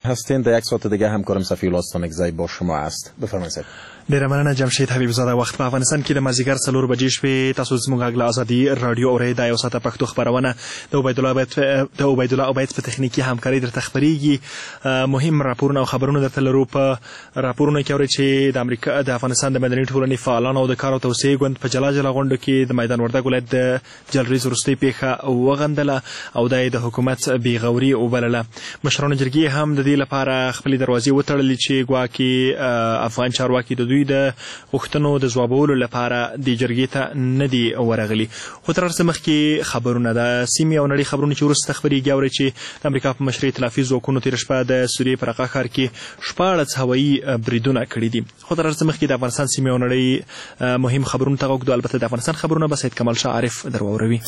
هستین. در یک ساعت دیگه همکارم صفی‌الله استانکزی با شما است. بفرمایید. ډیره مننه جمشید حبیب زاده. وخت په افغانستان کې د مازدیګر 4 بجې شوې. تاسو زموږ غږ له ازادي رادیو اورئ. دا یو ساعته پښتو خپرونه د عبیدالله عبید په تخنیکي همکاري درته خپرېږي. مهم راپورونه او خبرونه درته لرو. په راپورونو کې اورئ چې د امریکا د افغانستان د مدني ټولنې فعالانو او د کار او توسعې ګوند په جلا جلا غونډو کې د میدان وردګ ولایت د جلریز وروستۍ پیښه وغندله او دا د حکومت بېغوري وبلله. مشرانو جرګې هم د دې لپاره خپلې دروازې وتړلې چې ګواکې افغان چارواکي د دوی د غوښتنو د ځوابولو لپاره د جرګې ته نه دي ورغلي. خو تر هر څه مخکې خبرونه د سیمې او نړۍ خبرونه چې وروسته خپرېږي اورئ چې د امریکا په مشرۍ ائتلافي ځواکونو تېره شپه د سوریې په رقه ښار کې 14 هوایي بریدونه کړي دي. خو تر هر څه مخکې د افغانستان سیمې او نړۍ مهم خبرونه ته غوږ. البته د افغانستان خبرونه به سید کمال شاه عارف در واوروي.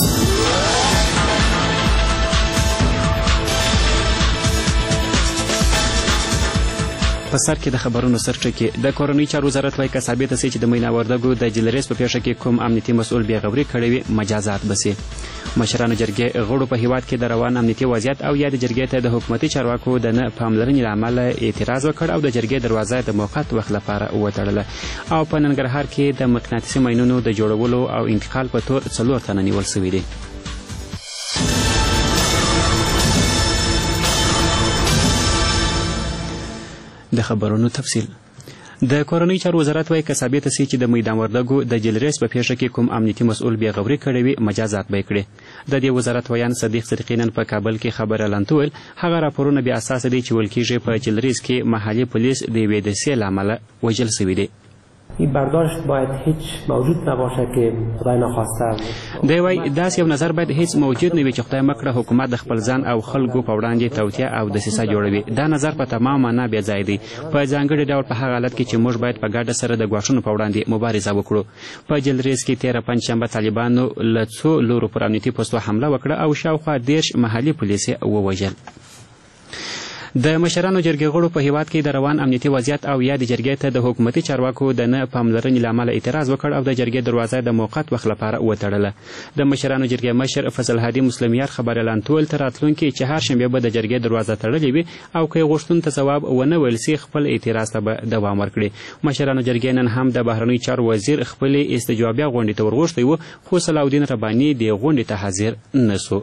په سر کې د خبرونو سرچکې د کورنۍ چارو وزارت وایي که ثابته سي چې د مینا وردګو د جلریز په پیښه کې کوم امنیتي مسؤل بېغوري کړې وي مجازات به سي. مشرانو جرګې غړو په هیواد کې د روان امنیتي وضعیت او یا د جرګې ته د حکومتي چارواکو د نه پاملرنې له امله اعتراض وکړ او د جرګې دروازه د موقت وخت لپاره وتړله. او په ننګرهار کې د مقناطیسي ماینونو د جوړولو او انتقال په تور 4 تنه نیول سوي دي. د خبرونو تفصیل. د کورنۍ چارو وزارت وایي که ثابته سي چې د میدان وردګو د جلریز په پیښه کې کوم امنیتي مسؤل بېغوري کړې وي مجازات به یې کړي. د دې وزارت ویان صدیق صدیقي نن په کابل کې خبر اعلان ویل هغه راپورونه بې اساسه دي چې ویل کېږي په جلریز کې محلي پولیس د یوې دسیسې له امله وژل سوي دي. این برداشت باید هیچ موجود نباشه که خدای نخواسته. دی وایي داسې یو نظر باید هیڅ موجود نه وي چې خدای مکړه حکومت د خپل ځان او خلکو په وړاندې توطیه او دسیسه جوړوي. دا نظر په تمام معنا بې ځای دی. په ځانګړي ډول په هغه حالت کې چې موږ باید په ګډه سره د ګواښونو په وړاندې مبارزه وکړو. په جلریز کې تېره پنجشنبه طالبانو له 2 لورو پر امنیتي پوستو حمله وکړه او شاوخوا 10 محلي پولیس یې ووژل. د مشرانو جرګې غړو په هیواد کې د روان امنیتي وضعیت او یا د جرګې ته د حکومتي چارواکو د نه پاملرنې له امله اعتراض وکړ او د جرګې دروازه د موقت وخت لپاره وتړله. د مشرانو جرګې مشر فضل هادي مسلمیار خبر اعلان ویل تر راتلونکي چهارشنبې به د جرګې دروازه تړلې وي او که یې غوښتنو ته ځواب ونه ویل سي خپل اعتراض ته به دوام ورکړي. مشرانو جرګې نن هم د بهرنیو چارو وزیر خپلې استجوابیه غونډې ته ورغوښتی و خو صلاحالدین رباني دې غونډې ته حاضر نه سو.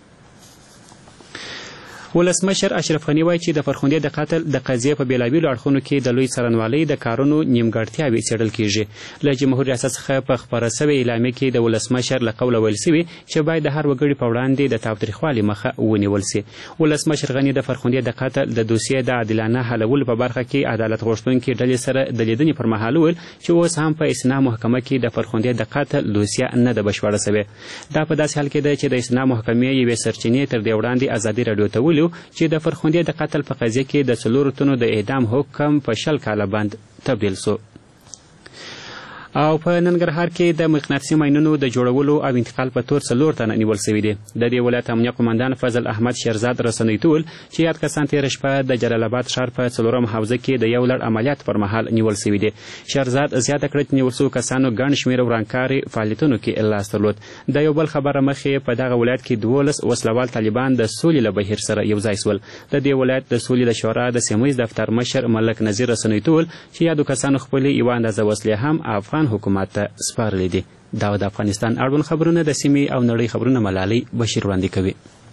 ولسمشر اشرف غني وایي چې د فرخندې د قتل د قضیې په بېلابېلو اړخونو کې د لوی څارنوالۍ د کارونو نیمګړتیاوې څېړل کېږي. له جمهور ریاست څخه په خپره سوې اعلامیې کې د ولسمشر له قوله ویل سوي چې باید د هر وګړي په وړاندې د تاوتریخوالي مخه ونیول سي. ولسمشر غني د فرخندې د قتل د دوسیې د عادلانه حلولو په برخه کې عدالت غوښتونکي ډلې سره د لیدنې پر مهال وویل چې اوس هم په اصلاح محکمه کې د فرخندې د قتل دوسیه نه ده بشپړه سوې. دا په داسې حال کې ده چې د اصلاح محکمې یوې سرچینې تر دې وړاندې ازادي راډیو ته چې د فرخندې د قتل په قضیه کې د 4 تنو د اعدام حکم په 20 کاله بند تبدیل سو. او په ننګرهار کې د مقناطیسي ماینونو د جوړولو او انتقال په تور 4 تنه نیول سوي دي. د دې ولایت امنیه قمندان فضل احمد شیرزاد رسنیو ته ویل چې یاد کسان تېره شپه د جلال آباد ښار په 4 حوزه کې د یو لړ عملیات پر مهال نیول سوي دي. شیرزاد زیاته کړه چې نیول سوو کسانو ګڼ شمېر ورانکاري فعالیتونو کې لاس درلود. د یو بل خبره مخې په دغه ولایت کې 12 وسلوال طالبان د سولې له بهیر سره یو ځای سول. د دې ولایت د سولې د شورا د سیمه ییز دفتر مشر ملک نذیر رسنیو ته ویل چې یادو کسانو خپلې یوه اندازه وسلې هم افغان حکومت ته سپارلې دي. دا د افغانستان اړوند خبرونه د سیمې او نړۍ خبرونه ملالۍ بشیر وړاندې کوي.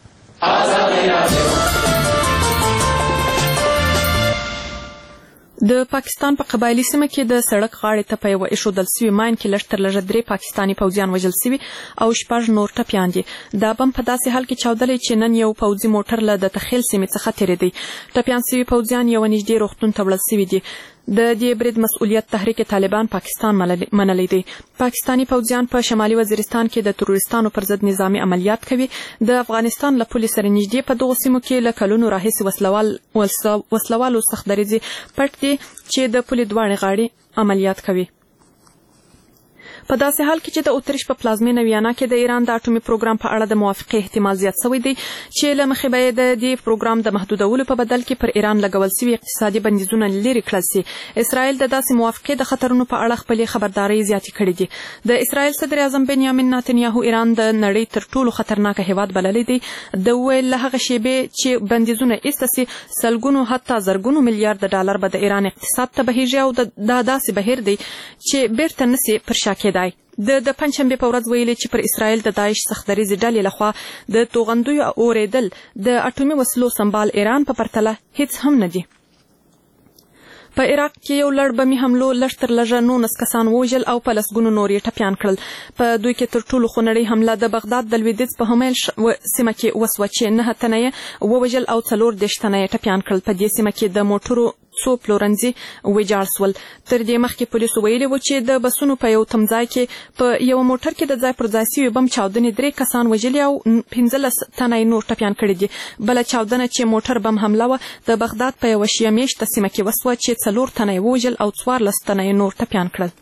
د پاکستان په قبایلي سیمه کې د سړک غاړې ته په یوه ایښودل سوي ماین کې لږ تر لږه 3 پاکستاني پوځیان وژل سوي او 6 نور ټپیان دي. دا بم په داسې حال کې چاودلی چې نن یو پوځي موټر له د تخیل سیمې څخه تېرېدی. ټپیان سوي پوځیان یوه نږدې روغتون ته وړل سوي دي. د دې برید مسؤلیت تحریک طالبان پاکستان منلی دی. پاکستاني پوځیان په شمالي وزیرستان کې د تروریستانو پر ضد نظامي عملیات کوي. د افغانستان له پولې سره نږدې په دغو سیمو کې له کلونو راهیسې وسلوالو سخت دریځې پټ دي چې د پولې دواړې غاړې عملیات کوي. په داسې حال کې چې د اتریش په پلازمینه ویانا کې د ایران د اټومي پروګرام په اړه د موافقې احتمال زیات شوی دی چې له مخې به د دې پروګرام د محدودولو په بدل کې پر ایران لګول شوي اقتصادي بندیزونه لرې کړل شي. اسرائیل د داسې موافقې د خطرونو په اړه خپلې خبردارۍ زیاتې کړې دي. د اسرائیل صدر اعظم بنیامین نتنیاهو ایران د نړۍ تر ټولو خطرناک هیواد بللی دی. د ویل له هغه شیبې چې بندیزونه ایسته سي سلګونو حتی زرګونو میلیارډ ډالر به د ایران اقتصاد ته بهیږي او دا داسې بهیر دی چې بیرته نسي پر شا کېدای. د پنجشنبې په ورځ ویلي چې پر اسرائیل د داعش سختدریزې ډلې لخوا د توغندیو اورېدل د اټومي وسلو سنبال ایران په پرتله هیڅ هم نه دي. په عراق کې یو لړ بمي حملو لږ تر لږه 19 کسان ووژل او په لسګونو نور یې ټپیان کړل. په دوی کې تر ټولو خونړۍ حمله د بغداد د لویدیځ په همیل سیمه کې وسوه چې 9 تنه یې ووژل او 14 تنه یې ټپیان کړل. په دې سیمه کې د موټرو څو پلورنځي ویجاړ سول. تر دې مخکې پولیسو ویلي و چې د بسونو په یو تمځای کې په یو موټر کې د ځای پر ځای سوي بم چاودنې 3 کسان وژلي او 15 تنه نور ټپیان کړي دي. بله چاودنه چې موټر بم حمله وه د بغداد په یوه شیعه میشته سیمه کې وسوه چې 4 تنه ووژل او 14 تنه نور ټپیان کړل.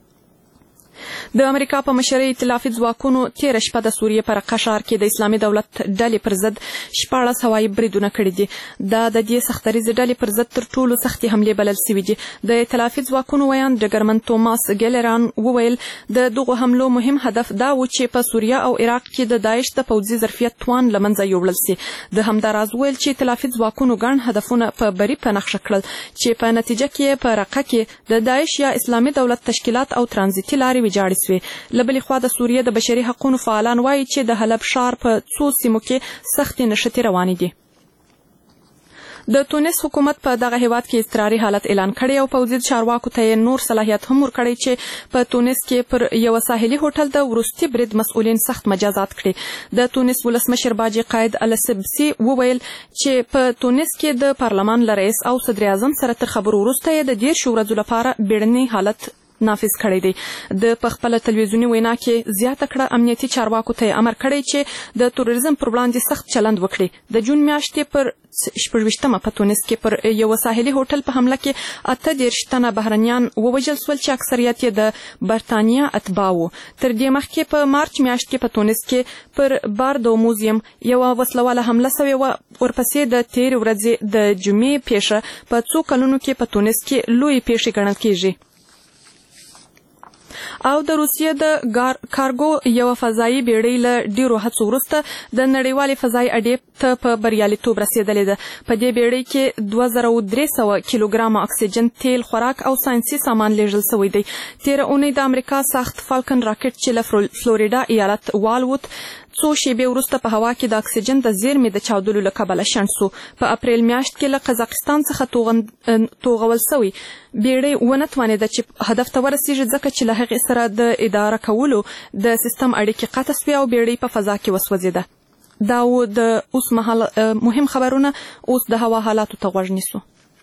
د امریکا په مشرۍ ائتلافي ځواکونو تېره شپه د سوریې په رقه ښار کې د اسلامي دولت ډلې پر ضد 14 هوایي بریدونه کړي دي. دا د دې سختدریزې ډلې پر ضد تر ټولو سختې حملې بلل سوي دي. د ائتلافي ځواکونو ویان ډګرمن توماس ګیلران وویل د دغو حملو مهم هدف دا و چې په سوریه او عراق کې د داعش د پوځي ظرفیت توان له منځه یوړل سي. د همداراز ویل چې ائتلافي ځواکونو ګڼ هدفونه په بري په نقشه کړل چې په نتیجه کې په رقه کې د داعش یا اسلامي دولت تشکیلات او ترانزیتي لارې ویجاړې سوې. له بلې خوا د سوریې د بشري حقونو فعالان وایي چې د حلب ښار په څو سیمو کې سختې نښتې روانې دي. د تونس حکومت په دغه هیواد کې اضطراري حالت اعلان کړی او پوځي چارواکو ته نور صلاحیت هم ورکړی چې په تونس کې پر یو ساحلي هوټل د وروستي برید مسؤلین سخت مجازات کړي. د تونس ولسمشر باجي قائد السبسي وویل چې په تونس کې د پارلمان له رئیس او صدر اعظم سره تر خبرو وروسته یې د 10 ورځو لپاره بیړنی حالت نافذ کړی دی. د پخپله تلویزیوني وینا کې زیاته کړه امنیتي چارواکو ته امر کړی چې د تروریزم پر وړاندې سخت چلند وکړي. د جون میاشتې پر 26مه په تونس کې پر یو ساحلي هوټل په حمله کې 38 تنه بهرنیان ووژل سول چې اکثریت یې د برتانیا اتباع وو. تر دې مخکې په مارچ میاشت کې په تونس کې پر باردو موزیم یوه وسلواله حمله سوې وه. ورپسې د تېرې ورځې د جمعې پیښه په څو کلونو کې په تونس کې لویې پیښې ګڼل کیږي. او د روسیې د کارګو یو فضایي بیړۍ له ډیرو هڅو وروسته د نړیوالې فضایي اډې ته په بریالیتوب رسېدلې ده. په دې بیړۍ کې 2300 کیلوګرامه اکسیجن، تیل، خوراک او ساینسي سامان لیږل شوی دی. تېره اونۍ د امریکا ساخت فالکن راکټ چې له فلوریډا ایالت والوت څو شیبې وروسته په هوا کې د اکسیجن د زیرمې د چاودلو له کبله شنډ سو. په اپریل میاشت کې له قزاقستان څخه توغول سوی بیړۍ ونه توانېده چې هدف ته ورسیږي ځکه چې له هغې سره د اداره کولو د سیستم اړیکې قطع سوې او بیړۍ په فضا کې وسوځېده. دا و د اوس مهال مهم خبرونه. اوس د هوا حالاتو ته غوږ نیسو.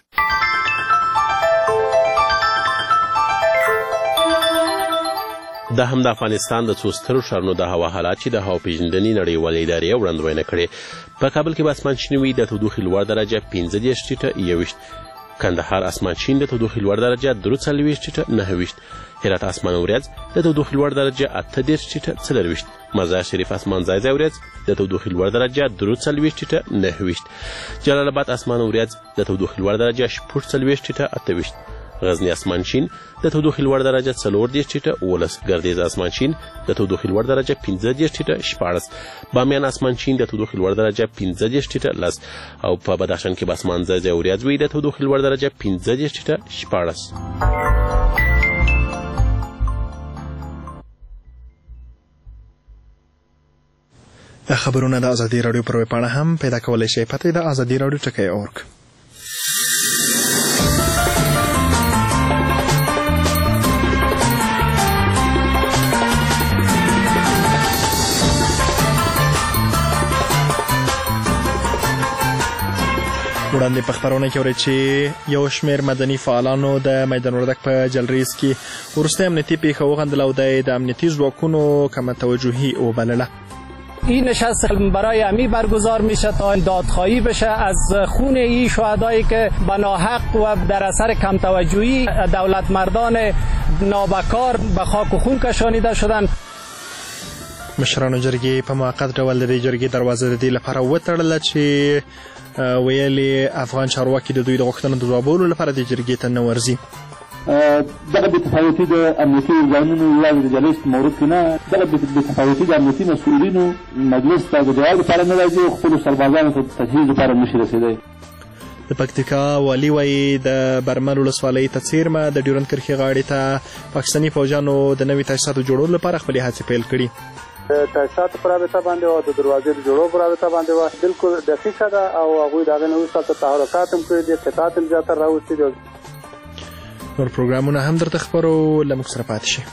دا هم د افغانستان د څو سترو ښارونو د هوا حالات چې د هوا پیژندنې نړیوالې ادارې وړاندوینه کړې. په کابل کې به اسمان شین وي، د تودوخې لوړ درجه 15 ټیټه 21. کندهار اسمان شین، د تودوخې لوړ درجه 43 ټیټه 29. هرات اسمان وریځ، د تودوخې لوړ درجه 18 ټیټه 24. مزار شریف اسمان ځای ځای وریځ، د تودوخې لوړ درجه 43 ټیټه 29. جلال آباد اسمان وریځ، د تودوخې لوړ درجه 44 ټیټه 28. غزنی اسمان شین، د تودوخې لوړ درجه 14 ټیټه 19. ګردیز اسمان شین، د تودوخې لوړ درجه 15 ټیټه 14. بامیان اسمان شین، د تودوخې لوړ درجه 15 ټیټه 10. او په بدخشان کې به اسمان ځای ځای وریځ وي، د تودوخې لوړ درجه 15 ټیټه 14. دا خبرونه د ازادي راډیو پر ویبپاڼه هم پیدا کولی شئ. پته د ازادي راډیو ټکی اورګ. وړاندې په خبرونه کې اورئ چې یو شمېر مدني فعالانو د میدان وردګ په جلریز کې وروستۍ امنیتي پیښه وغندله او د امنیتي ځواکونو کمه توجهي وبلله. این نشست برای امی برگزار میشه تا دادخواهی بشه از خون این شهدایی که به ناحق و در اثر کم توجهی دولت مردان نابکار به خاک و خون کشانیده شدند. مشرانو جرګې په موقت ډول د دې جرګې دروازه د دې لپاره وتړله چې ویلې افغان چارواکي د دوی د غوښتنو د ځوابولو لپاره د جرګې ته نه ورځي. دغه بېتفاوتي د امنیتي ارګانونو یوازې د جلسې په مورد کې نه، دغه بېتفاوتي د امنیتي مسؤلینو مجلس ته د جواب لپاره نه راځي او خپلو سربازانو ته د تجهیز لپاره نشي رسېدی. د پکتیکا والي وایي د برمل ولسوالۍ ته څیرمه د ډیورنډ کرښې غاړې ته پاکستاني فوجانو د نوي تاسیساتو جوړولو لپاره خپلې هڅې پیل کړي. تاسیساتو په رابطه باندې او د دروازې د جوړولو په رابطه باندې بالکل دقیقه ده او هغوی د هغې نه وروسته تحرکات هم کړي دي، قطعات هم زیاتره راوستي دي. نور پروګرامونه هم درته خپرو، له موږ سره پاتې شئ.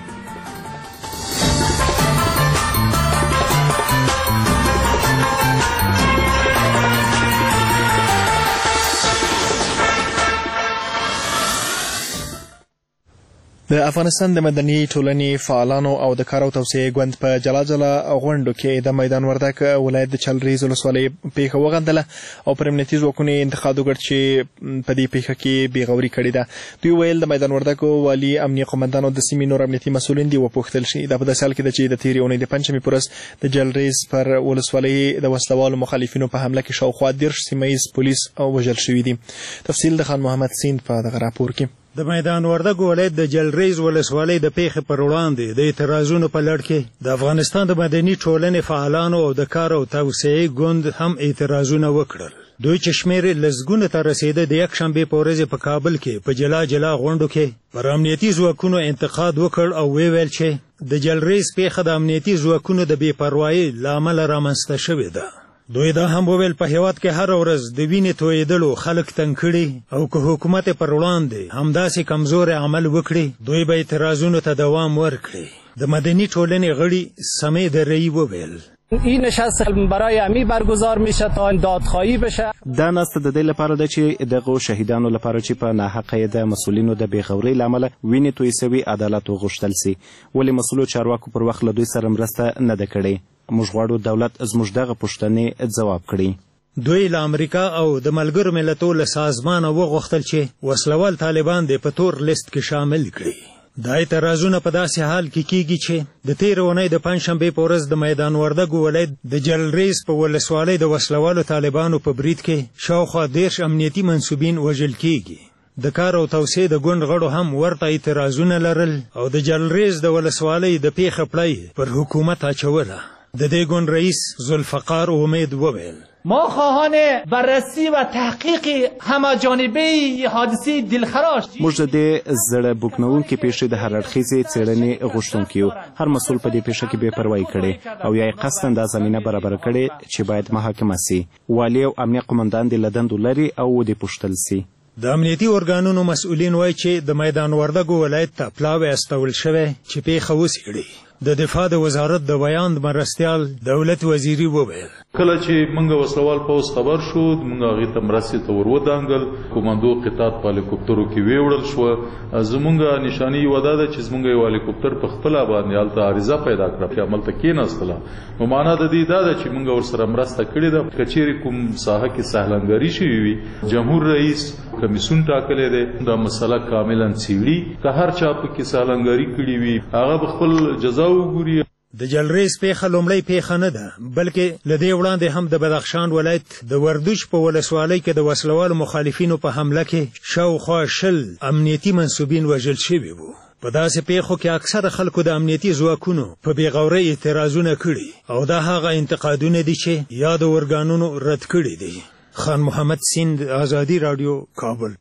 د افغانستان د مدني ټولنې فعالانو او د کار او توسعې ګوند په جلا جلا غونډو کې د میدان وردګ ولایت د چلریز ولسوالۍ پیښه وغندله او پر امنیتي ځواکونو انتقاد وکړ چې په دې پیښه کې بېغوري کړې ده. دوی ویل د میدان وردګ والي امنیه قومندان او د سیمې نور امنیتي مسؤلین دي وپوښتل شي. دا په داسې حال کې ده چې د تېرې اونۍ د پنجشنبې په ورځ د جلریز پر ولسوالۍ د وسلوالو مخالفینو په حمله کې شاوخوا 30 سیمه ییز پولیس وژل شوي دي. تفصیل د خان محمد سیند په دغه راپور کې. د میدان وردګ ولایت د جلریز ولسوالۍ د پیښې پر وړاندې د اعتراضونو په لړ کې د افغانستان د مدني ټولنې فعالانو او د کار او توسعې ګوند هم اعتراضونه وکړل. دوی چې شمېر یې لسګونو ته رسېده د یکشنبې په ورځ په کابل کې په جلا جلا غونډو کې پر امنیتي ځواکونو انتقاد وکړ او ویل چې د جلریز پیښه د امنیتي ځواکونو د بې پروایۍ له امله رامنځته شوې ده. دوی دا هم وویل په هېواد کې هره ورځ د وینې تویېدلو خلک تنګ کړي او که حکومت یې پر وړاندې همداسې کمزوری عمل وکړي دوی به اعتراضونو ته دوام ورکړي. د مدني ټولنې غړي سمیع درهی وویل این نشست برای امی برگزار میشه تا دادخواهی بشه. دا ناسته د دې لپاره ده چې دغه شهیدانو لپاره چې په ناحقه د مسؤلینو د بېغورۍ له امله وینې تویې سوي عدالت وغوښتل سي. ولې مسؤلو چارواکو پر وخت له دوی سره مرسته نه ده کړې؟ موږ غواړو دولت زموږ دغه پوښتنې ځواب کړي. دوی له امریکا او د ملګرو ملتونو له سازمانه وغوښتل چې وسلوال طالبان دې په تور لیست کې شامل کړي. دا اعتراضونه په داسې حال کې کیږي چې د تېرې اونۍ د پنجشنبې په ورځ د میدان وردګ ولایت د جلریز په ولسوالۍ د وسلوالو طالبانو په برید کې شاوخوا 30 امنیتي منصوبین وژل کیږي. د کار او توسعې د ګوند غړو هم ورته اعتراضونه لرل او د جلریز د ولسوالۍ د پیښه پړی پر حکومت اچوله. د دې ګوند رئیس ذوالفقار امید وویل ما خواهان بررسی و تحقیق همه‌جانبه حادثه دلخراش موږ د دې زړه بوږنونکې پیښې د هر اړخیزې څېړنې غوښتونکي یو. هر مسؤل په دې پیښه کې بې پروایي کړې او یا یې قصداً دا زمینه برابره کړې چې باید محاکمه سي. والي او امنیه قومندان دې له دندو لري او ودې پوښتل سي. د امنیتي ارګانونو مسؤلین وایي چې د میدان وردګ ولایت ته پلاوی استول شوی چې پیښه وڅېړي. د دفاع د وزارت د بیان مرستیال دولت وزیري وویل کله چې موږ وسلوال پوس خبر شو موږ هغې ته مرستې ته ور ودانګل. کوماندو قطعات په هلیکوپټرو کې ویوړل شوه. زموږ نشاني یوه دا ده چې زموږ یو هلیکوپټر په خپله باندې هلته عارضه پیدا کړه چې هملته کېناستله. نو معنا د دې دا ده چې موږ ورسره مرسته کړې ده. که چیرې کوم ساحه کې سهلنګري شوي وي جمهور رئیس کمیسیون ټاکلی دی دا مسله کاملا څېړي. که هر چا پکې سهلنګري کړي وي هغه به خپل جزا وګوري. د جلریز پیښه لومړی پیښه نه ده بلکې له دې وړاندې هم د بدخشان ولایت د وردوج په ولسوالۍ کې د وسلوالو مخالفینو په حمله کې شاوخوا 20 امنیتي منصوبین وژل شوي وو. په داسې پیښو کې اکثره خلکو د امنیتي ځواکونو په بېغورۍ اعتراضونه کړي او دا هغه انتقادونه دي چې یادو ارګانونو رد کړي دي. خان محمد سیند، آزادي راډیو، کابل.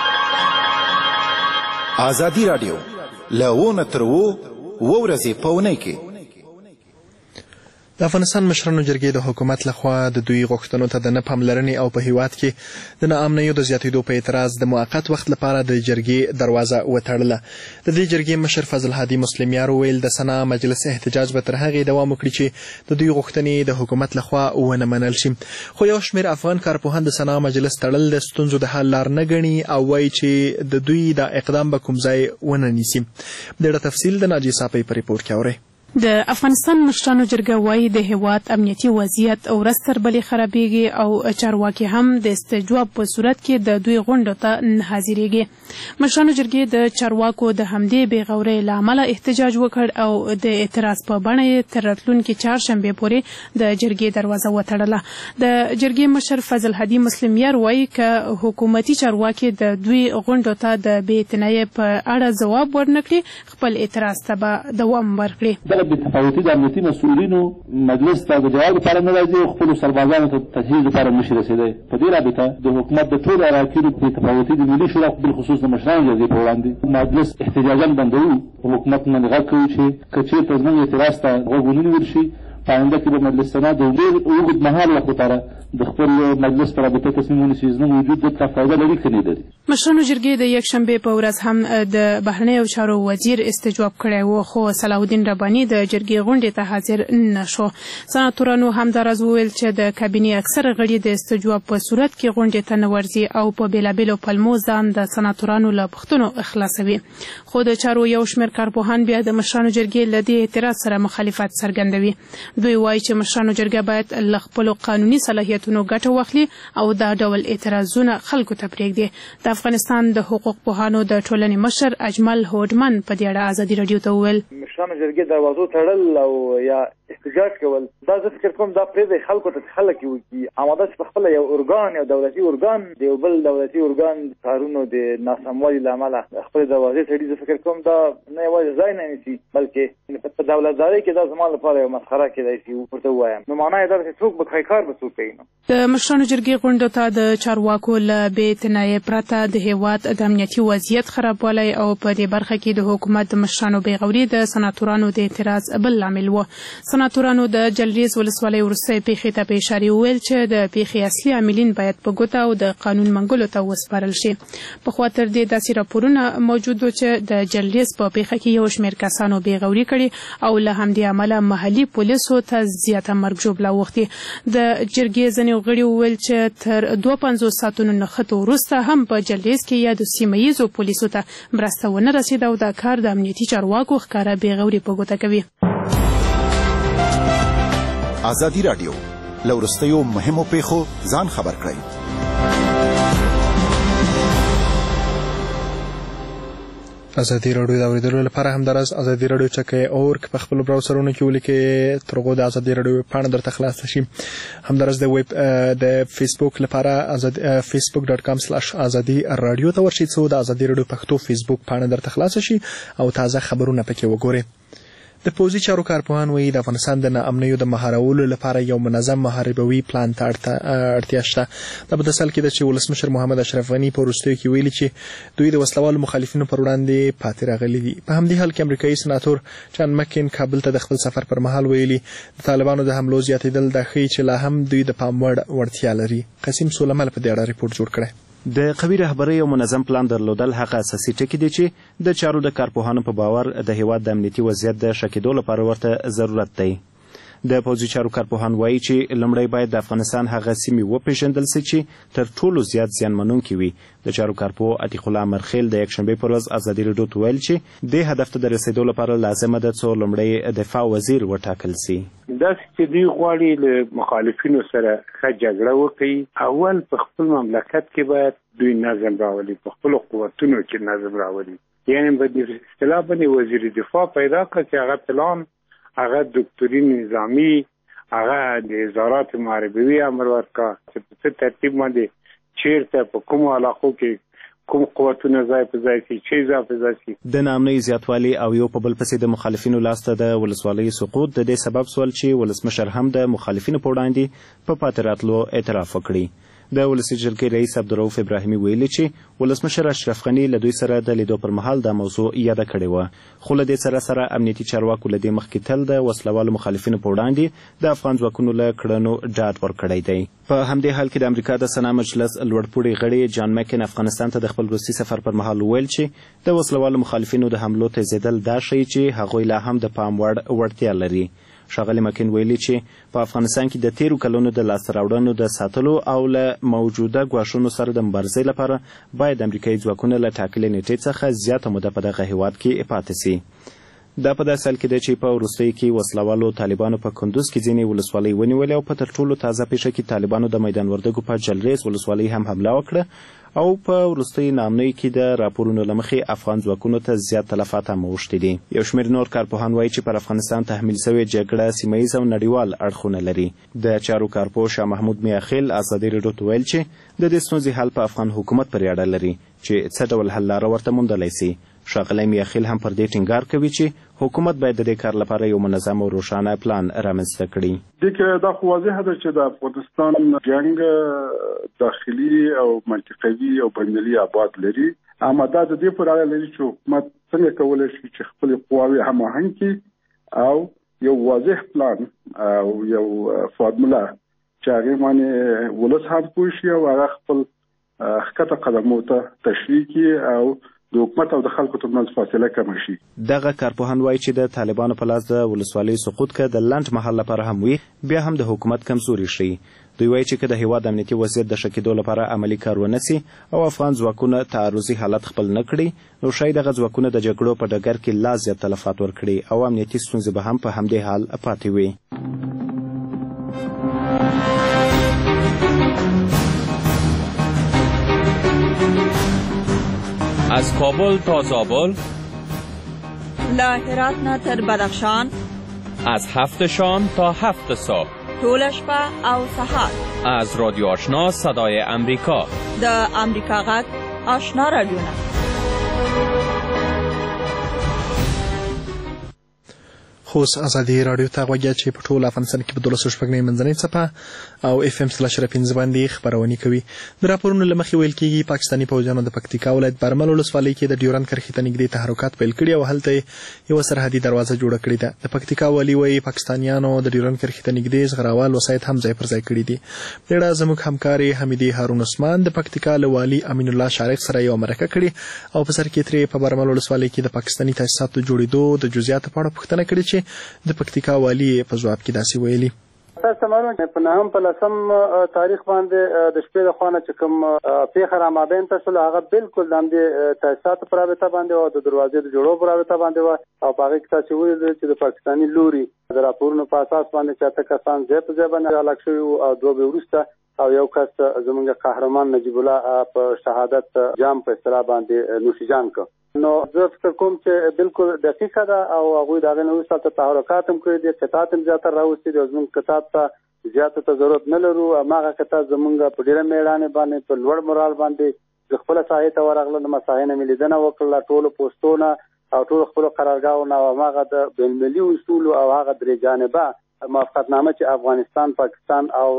آزادي راډیو له ونه تر ورځې په اونۍ کې د افغانستان مشرانو جرګې د حکومت لخوا د دوی غوښتنو ته د نه پاملرنې او په هیواد کې د ناامنیو د زیاتېدو په اعتراض د موقت وخت لپاره د جرګې دروازه وتړله. د دې جرګې مشر فضل هادي مسلمیار وویل د سنا مجلس احتجاج به تر هغې دوام وکړي چې د دوی غوښتنې د حکومت لخوا ونه منل شي. خو یو شمېر افغان کارپوهان د سنا مجلس تړل د ستونزو د حل لار نه ګڼي او وایي چې د دوی دا اقدام به کوم ځای ونه نیسي. د دې تفصیل د ناجي صافۍ په ریپورټ کې اورئ. د افغانستان مشرانو جرګه وایي د هیواد امنیتي وضعیت ورځ تر بلې خرابېږي او چارواکي هم د استجواب په صورت کې د دوی غونډو ته نه حاضرېږي. مشرانو جرګې د چارواکو د همدې بېغورۍ له امله احتجاج وکړ او د اعتراض په بڼه یې تر راتلونکي چهارشنبې پورې د جرګې دروازه وتړله. د جرګې مشر فضل هدي مسلمیار وایي که حکومتي چارواکي د دوی غونډو ته د بېاعتنایۍ په اړه ځواب ورنکړي خپل اعتراض ته به دوام ورکړي. بې تفاوتي د امنیتي مسؤلینو مجلس ته د جواب لپاره نه راځي او خپلو سربازانو ته تجهیز لپاره نشي رسېدی. په دې رابطه د حکومت د ټولو اراکینو بې تفاوتي د ملي شورا بالخصوص د مشرانو جرګې په وړاندې مجلس احتجاجا بندوو. حکومت باندې غږ کوي چې که چېرته زموږ اعتراض ته غوږ ونیول شي په آینده کې به مجلس سنا د ډېر اوږد مهال وخت لپاره د خپل مجلس پر رابطه تصمیم ونیسي. زموږ وجود دلته فایده لري که نه لري. مشرانو جرګې د یکشنبې په ورځ هم د بهرنیو چارو وزیر استجواب کړی و خو صلاح الدین رباني د جرګې غونډې ته حاضر نه شو. سناتورانو همداراز وویل چې د کابینې اکثره غړي د استجواب په صورت کې غونډې ته نه ورځي او په بېلابېلو پلمو ځان د سناتورانو له پوښتنو خلاصوي. خو د چارو یو شمېر کارپوهان بیا د مشرانو جرګې له دې اعتراض سره مخالفت څرګندوي. دوی وایي چې مشرانو جرګه باید له خپلو قانوني صلاحیتونو ګټه واخلي او دا ډول اعتراضونه خلکو ته پرېږدي. د افغانستان د حقوق پوهانو د ټولنې مشر اجمل هوډمن په دې اړه ازادي راډیو ته وویل مشرانو جرګې دروازو تړل او یا احتجاج کول دا زه فکر کوم دا پرېږدي خلکو ته خلک وکړي اماده چې په خپله یو ارګان یو دولتي ارګان د یو بل دولتي ارګان کارونو د ناسموالي له امله خپلې دروازې تړي. زه فکر کوم دا نه یوازې ځای نه نیسي بلکې په دولتدارۍ کې دا زما لپاره یو مسخره کېدای شي ورته ووایم. نو معنا یې دا چې څوک به کوي کار به څوک کوي. د مشرانو جرګې غونډو ته د چارواکو له بېاعتنایۍ پرته د هیواد د امنیتي وضعیت خرابوالی او په دې برخه کې د حکومت د مشرانو بېغوري د سناتورانو د اعتراض بل لامل و. سناتورانو د جلریز ولسوالۍ وروستۍ پیښې ته په اشارې وویل چې د پیښې اصلي عاملین باید په ګوته او د قانون منګولو ته وسپارل شي. پخوا تر دې داسې راپورونه موجود و چې د جلریز په پیښه کې یو شمېر کسانو بېغوري کړي او له همدې امله محلي پولیسو ته زیاته مرګ ژوبله اوښتې. د جرګې ځینې غړي وویل چې تر 52 ساعتونو نښتو وروسته هم په جلریز کې یا د سیمه ییزو پولیسو ته مرسته ونه رسېده او دا کار د امنیتي چارواکو ښکاره بېغوري په ګوته کوي. ازادي راډیو له وروستیو مهمو پیښو ځان خبر کړئ. ازادي راډیو د اورېدلو لپاره همداراز ازادي راډیو چکه اور په خپل براوزرونو کې ولیکئ ترغو د ازادي راډیو پاڼه درته خلاصه شي. همداراز د ویب د فیسبوک لپاره facebook.com/ازادي راډیو ته ورشئ څو د ازادي راډیو پښتو فیسبوک پاڼه درته خلاصه شي او تازه خبرونه پکې وګورئ. د پوځي چارو کارپوهان وایي د افغانستان د ناامنیو د مهارولو لپاره یو منظم محاربوي پلان ته اړتیا شته. دا په داسې حال کې ده چې ولسمشر محمد اشرف غني په وروستیو کې ویلي چې دوی د وسلوالو مخالفینو پر وړاندې پاتې راغلي دي. په همدې حال کې امریکایي سناتور جان مکین کابل ته د خپل سفر پر مهال ویلي د طالبانو د حملو زیاتېدل دا ښیي چې لا هم دوی د پام وړ وړتیا لري. قسیم سولمل په دې اړه ریپورت جوړ کړی. د قوي رهبرۍ او منظم پلان درلودل هغه اساسي ټکي دي چې د چارو د کارپوهانو په باور د هیواد د امنیتي وضعیت د ښه کېدو لپاره ورته ضرورت دی. د پوځي چارو کارپوهان وایي چې لومړی باید د افغانستان هغه سیمې وپېژندل سي چې تر ټولو زیات زیانمنونکي وي. د چارو کارپوه عتیق الله مرخیل د یکشنبې پر ورځ ازادي راډیو ته ویل چې دې هدف ته د رسېدو لپاره لازمه ده څو لومړی دفاع وزیر وټاکل سي. داسې چې دوی غواړي له مخالفینو سره ښه جګړه وکړي. اول په خپل مملکت کې باید دوی نظم راولي، په خپلو قوتونو کې نظم راولي. یعنې په دې اصطلاح باندې وزیر دفاع پیدا کړه چې هغه پلان، هغه دکتورین نظامی، هغه د وزارت محاربوي امر ورکړه چې په څه ترتیب باندې چیرته په کومو علاقو کې کوم قوتونه ځای په ځای شي، چې ځای په ځای شي. د ناامنۍ زیاتوالي او یو په بل پسې د مخالفینو لاسته د ولسوالیو سقوط د دې سبب سول چې ولسمشر هم د مخالفینو په وړاندې په پاتې راتلو اعتراف وکړي. د ولسي جرګې رئیس عبدالرؤف ابراهیمي ویلي چې ولسمشر اشرف غني له دوی سره د لیدو پر مهال دا موضوع یاده کړې وه. خو له دې سره امنیتي چارواکو له دې مخکې تل د وسلوالو مخالفینو په وړاندې د افغان ځواکونو له کړنو ډاډ ورکړی دی. په همدې حال کې د امریکا د سنا مجلس لوړپوړي غړي جان مکین افغانستان ته د خپل وروستي سفر پر مهال وویل چې د وسلوالو مخالفینو د حملو تیزېدل دا ښیي چې هغوی لا هم د پام وړ وړتیا لري. ښاغلي مکین ویلي چې په افغانستان کې د تیرو کلونو د لاسته راوړنو د ساتلو او له موجوده ګواښونو سره د مبارزې لپاره باید امریکایي ځواکونه له ټاکلې نیټې څخه زیاته موده په دغه هیواد کې پاتې سي. دا په داسې حال کې دی چې په وروستیو کې وسلوالو طالبانو په کندوز کې ځینې ولسوالۍ ونیولې او په تر ټولو تازه پیښه کې طالبانو د میدان وردګو په جلریز ولسوالۍ هم حمله وکړه او په وروستیو نامنیو کې د راپورونو له مخې افغان ځواکونو ته زیات تلفات هم اوښتي دي. یو شمېر نور کارپوهان وایي چې پر افغانستان تحمیل شوې جګړه سیمه ییز او نړیوال اړخونه لري. د چارو کارپوه شاه محمود میاخیل ازادي راډیو ته ویل چې د دې ستونزې حل په افغان حکومت پورې اړه لري چې څه ډول حل لاره ورته موندلی سي. ښاغلی میاخیل هم پر دې ټینګار کوي چې حکومت باید د دې کار لپاره یو منظم او روښانه پلان رامنځته کړي. دې کې دا خو واضحه ده چې د افغانستان جنګ داخلي او منطقوي او بینالمللي ابعاد لري. اما دا د دې پر اړه لري چې حکومت څنګه کولی شي چې خپل قواوې هماهنګ کړي او یو واضح پلان او یو فارموله چې هغې باندې ولس هم پوه شي او هغه خپل ښکته قدمونو ته تشریح کړي او د حکومت او د خلکو ترمنځ فاصله کمه شي. دغه کارپوهان وایي چې د طالبانو په لاس د ولسوالیو سقوط که د لنډ مهال لپاره هم وي بیا هم د حکومت کمزوري ښیي. دوی وایي چې که د هیواد امنیتي وضعیت د ښه کېدو لپاره عملي کار ونه سي او افغان ځواکونه تعرضي حالت خپل نه کړي نو ښایي دغه ځواکونه د جګړو په ډګر کې لا زیات تلفات ورکړي او امنیتي ستونزې به هم په همدې حال پاتې وي. از کابل تا زابل، له هرات نه تر بدخشان، از 7 شام تا 7 صبح، ټوله شپه او سهار، از رادیو آشنا صدای امریکا، د امریکا غږ آشنا رادیو. خوست ازادي راډیو ته غوږی چې په ټول افغانستان کې په 12 منځنۍ څپه او اف ام /15 باندې خبرونه کوي. د راپورونو له مخې ویل کېږي پاکستاني پوځیانو د پکتیکا ولایت برمل ولسوالۍ کې د ډیورند کرښې ته نږدې تحرکات پیل کړي او هلته یو سرحدي دروازه جوړه کړې ده. د پکتیکا والي وایي پاکستانیانو د ډیورند کرښې ته نږدې زغراوال وسایط هم ځای پر ځای کړي دي. پیړه زموږ همکاري حمیدي هارون عثمان د پکتیکا له والي امین الله شارق سره یو مرکه کړې او په سر کې ترې په برمل ولسوالۍ کې د پاکستاني تاسیساتو جوړېدو د جزئیاتو په اړه پوښتنه کړې چې د پکتیکا والی په جواب کې داسې ویلي. تاسو معلومه په نهم په لسم تاریخ باندې د شپې د خوانه چې کوم پیښه را مابین تاسو هغه بالکل د همدې تاسیساتو پر رابطه باندې او د دروازې د جوړولو پر رابطه باندې او په هغه کې تاسو ویل چې د پاکستاني لوري د راپورونو په اساس باندې چې اته کسان ځای په ځای باندې هلاک شوي او دوه به وروسته او یو کس زمونږ قهرمان نجیب الله په شهادت جام په اصطلاح باندې نوشیجان کړ. نو زه فکر کوم چې بالکل دقیقه ده او هغوی د هغې نه وروسته تحرکات هم کړي دي، قطعات هم زیاتره راوستي دي. زموږ قطعات ته زیاته ته ضرورت نه لرو. هماغه قطعات زموږ په ډېره مېړانې باندې په لوړ مورال باندې د خپله ساحې ته ورغله، د مساحې نه مې لیدنه وکړله، ټولو پوسټونه او ټولو خپلو قرارګاهونه او هماغه د بینالمللي اصولو او هغه درې جانبه موافقتنامه چې افغانستان، پاکستان او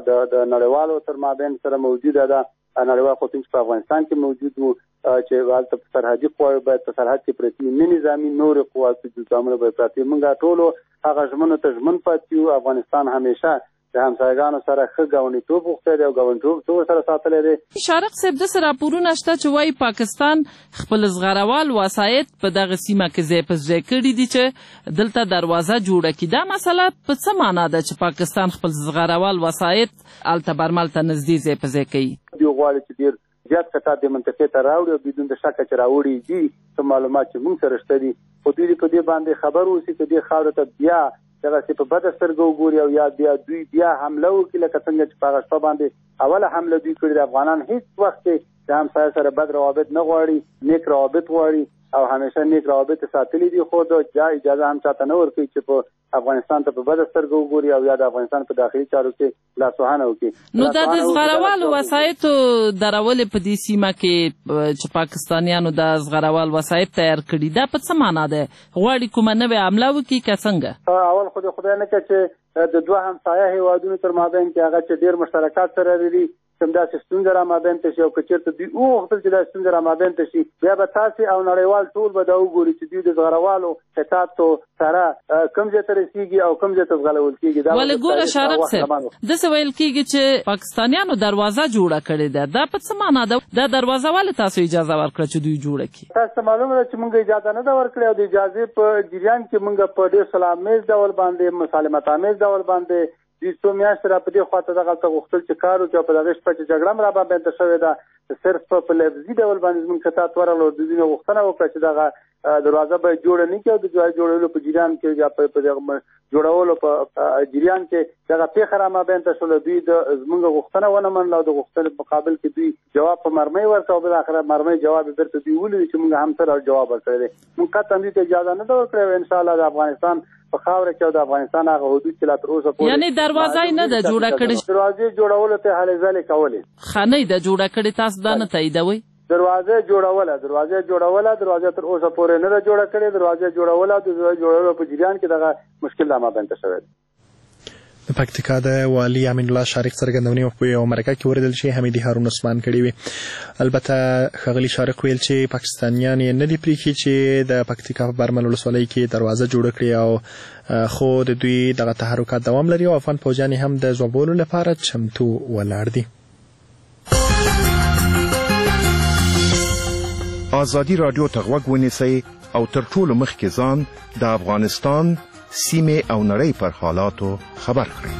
د نړیوالو تر مابین سره موجوده ده. نړیوال قوتونه چې په افغانستان کې موجود وو چې هلته په سرحدي قواوې باید په سرحد کې پرتې وي، نه نظامي نورې قواوې چې نظامونه باید پرتې وي. موږ ټولو هغه ژمنو ته ژمن پاتې یو. افغانستان همیشه د همسایګانو سره ښه ګاونډیتوب غوښتی دی او ګاونډیتوب سره ساتلی دی. شارق صاحب داسې راپورونه شته چې وایي پاکستان خپل زغروال وسایط په دغه سیمه کې ځای په ځای کړي دي چې دلته دروازه جوړه کړي. دا مسله په څه معنا ده چې پاکستان خپل زغروال وسایط هلته برمل ته نږدې ځای په ځای کوي؟ دوی غواړي چې ډېر زیات قطعات د منطقې ته راوړي او بدون د شکه چې راوړي دي څه معلومات چې موږ سره شته دي، خو دوی په دې باندې خبر اوسي چې دې خاورې ته بیا دغسې په بده سترګه وګوري او یا بیا دوی بیا حمله وکړي لکه څنګه چې په هغه شپه باندې اوله حمله دوی کړې ده. افغانان هېڅ وخت کې د همسایه سره بد روابط نه غواړي، نیک روابط غواړي او همیشه نیک روابط ساتلي دي، خو د اجازه هم چاته نه ورکوي چې په افغانستان ته په بده سترګه وګوري او یا د افغانستان په داخلي چارو کې لاسوهنه وکړي. نو دا د زغروالو وسایطو درولې په دې سیمه کې چې پاکستانیانو د زغروال وسایط تیار کړي، دا په څه معنا ده؟ غواړي کومه نوې حمله وکړي که څنګه؟ اول خو د خدای نه کړه چې د دوه همسایه هېوادونو تر مابین کې هغه چې ډېر مشترکات سره لري کوم داسې ستونزه را مابین ته شي او که چېرته دوی وغوښتل چې دا ستونزه را مابین ته شي بیا به تاسې او نړیوال ټول به دا وګوري چې دوی د زغروالو قطعاتو سره کوم ځای ته رسېږي او کوم ځای ته زغلول کېږي. ولې ګوره شارق صاحب داسې ویل کېږي چې پاکستانیانو دروازه جوړه کړې ده، دا په څه معنا ده؟ دا دروازه ولې تاسو اجازه ورکړه چې دوی جوړه کړي؟ تاسو ته معلومه ده چې موږ اجازه نه ده ورکړې او د اجازې په جریان کې موږ په ډېر سلاممیز ډول باندې مسالمت آمیز ډول باندې دوی څو میاشتې را په دې خواته دغلته غوښتل چې کار وکړي او په دغې شپه چې جګړه هم را باندې شوې ده صرف په لفظي ډول باندې زموږ خطاط ورغلو دوی نه غوښتنه وکړه چې دغه دروازه به جوړه نه کړي او د جوړولو په جریان کې یا په دغه جوړولو په جریان کې دغه پیښه را مابینځ شوله دوی د زموږ غوښتنه ونه منله او د غوښتنې په مقابل کې دوی جواب په مرمۍ ورکړه او بالاخره مرمۍ جواب یې بېرته دوی ولیدي چې موږ هم سره جواب ورکړی دی موږ قطعا دوی ته اجازه نه ده ورکړې او انشاءالله د افغانستان په خاوره کې او د افغانستان هغه حدود چې لا تر اوسه پورې یعنې دروازه یې نه ده جوړه کړې دروازې جوړولو ته هلې ځلې کولې ښه نه ده جوړه کړې تاسو دا نه تاییدوئ دروازه جوړوله دروازه تر اوسه پورې نه ده جوړه کړې دروازه جوړوله د جوړولو په جریان کې دغه مشکل را مابینځ شوی دی د پکتیکا د والي امین الله شارق څرګندونې په یو مرکه کې اوریدل چې حمیدي هارون عثمان کړي وي البته ښاغلي شارق ویل چې پاکستانیان یې نه دي پرېښي چې د پکتیکا په برمل ولسوالۍ کې دروازه جوړه کړي او خو د دوی دغه تحرکات دوام لري او افغان پوځیان هم د ځوابولو لپاره چمتو ولاړ دي. آزادي رادیو ته غوږ ونیسئ او تر ټولو مخکې ځان د افغانستان سیمې او نړۍ پر حالاتو خبر کړئ.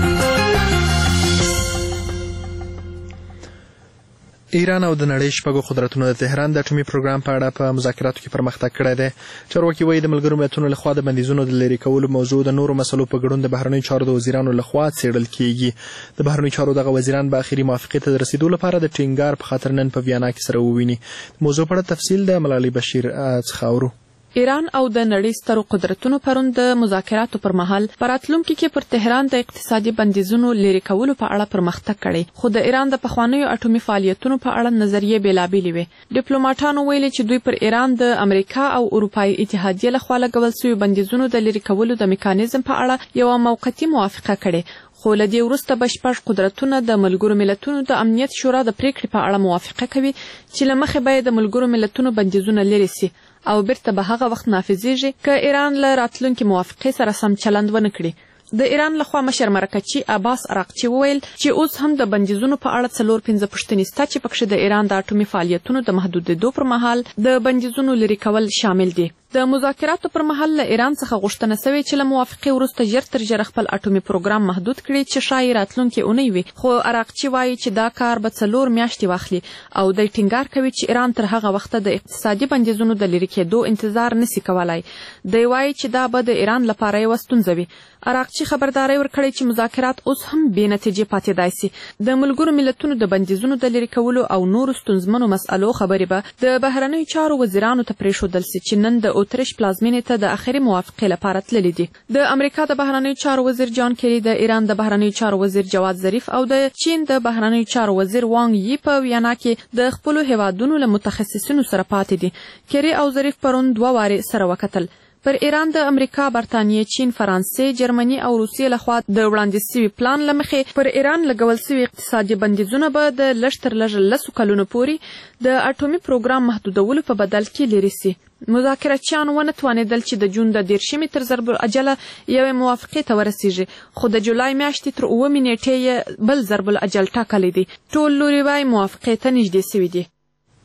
ایران او د نړۍ شپږو قدرتونو د تهران د اټومي پروګرام په اړه په مذاکراتو کې پرمختګ کړی دی. چارواکي وایي د ملګرو ملتونو لخوا د بندیزونو د لرې کولو موضوع د نورو مسلو په ګډون د بهرنیو چارو د وزیرانو لخوا څېړل کیږي. د بهرنیو چارو دغه وزیران به اخري موافقې ته د رسیدو لپاره د ټینګار په خاطر نن په ویانا کې سره وویني. موضوع په اړه تفصیل د ملالۍ بشیر څخه اورو. ایران او د نړۍ سترو قدرتونو پرون د مذاکراتو پر مهال په راتلونکي کې پر تهران د اقتصادي بندیزونو لرې کولو په اړه پرمختګ کړی خو د ایران د پخوانیو اټومي فعالیتونو په اړه نظریې بېلابېلې وې. ډیپلوماټانو ویلي چې دوی پر ایران د امریکا او اروپایي اتحادیې لخوا لګول سوي بندیزونو د لرې کولو د میکانیزم په اړه یوه موقتي موافقه کړې خو له دې وروسته به شپږ قدرتونه د ملګرو ملتونو د امنیت شورا د پریکړې په اړه موافقه کوي چې له مخې به د ملګرو ملتونو بندیزونه لرې سي او بیرته به هغه وخت نافذیږي که ایران له راتلونکي موافقې سره سم چلند ونه کړي. د ایران لخوا مشر مرکچي عباس عراقچي وویل چې اوس هم د بندیزونو په اړه 4-5 پوښتنې شته چې پکښې د ایران د اټومي فعالیتونو د محدودېدو پر مهال د بندیزونو لرې کول شامل دي. د مذاکراتو پر مهال له ایران څخه غوښتنه سوې چې له موافقې وروسته ژر تر ژره خپل اټومي پروګرام محدود کړي چې ښایي راتلونکې اونۍ وي خو عراقچي وایي چې دا کار به 4 میاشتې واخلي او دی ټینګار کوي چې ایران تر هغه وخته د اقتصادي بندیزونو د لرې کېدو انتظار نسي کولای. دی وایي چې دا به د ایران لپاره یوه ستونزه وي. عراقچي خبرداری ورکړی چې مذاکرات اوس هم بې نتیجې پاتېدای سي. د ملګرو ملتونو د بندیزونو د لرې کولو او نورو ستونزمنو مسألو خبرې به د بهرنیو چارو وزیرانو ته پرېښودل سي چې نن د اوترش پلازمینې ته د اخري موافقې لپاره تللي دي. د امریکا د بهرنیو چارو وزیر جان کیری، د ایران د بهرنیو چارو وزیر جواد ظریف او د چین د بهرنیو چارو وزیر وانګ یي په ویانا کې د خپلو هیوادونو له متخصصینو سره پاتې دي. کیری او ظریف پرون 2 وارې سره وکتل. پر ایران د امریکا، برتانیې، چین، فرانسې، جرمني او روسیې لخوا د وړاندیز سوي پلان له مخې پر ایران لګول سوي اقتصادي بندیزونه به د لږ تر لږه 10 کلونو پورې د اټومي پروګرام محدودولو په بدل کې لرې سي. مذاکراتچیان ونه توانېدل چې د جون د 10 تر ضرب الاجله یوې موافقې ته ورسیږي خو د جولای میاشتې تر 9 نیټې یې بل ضرب الاجل ټاکلی دی. ټول لوري وایي موافقې ته نږدې سوي دي.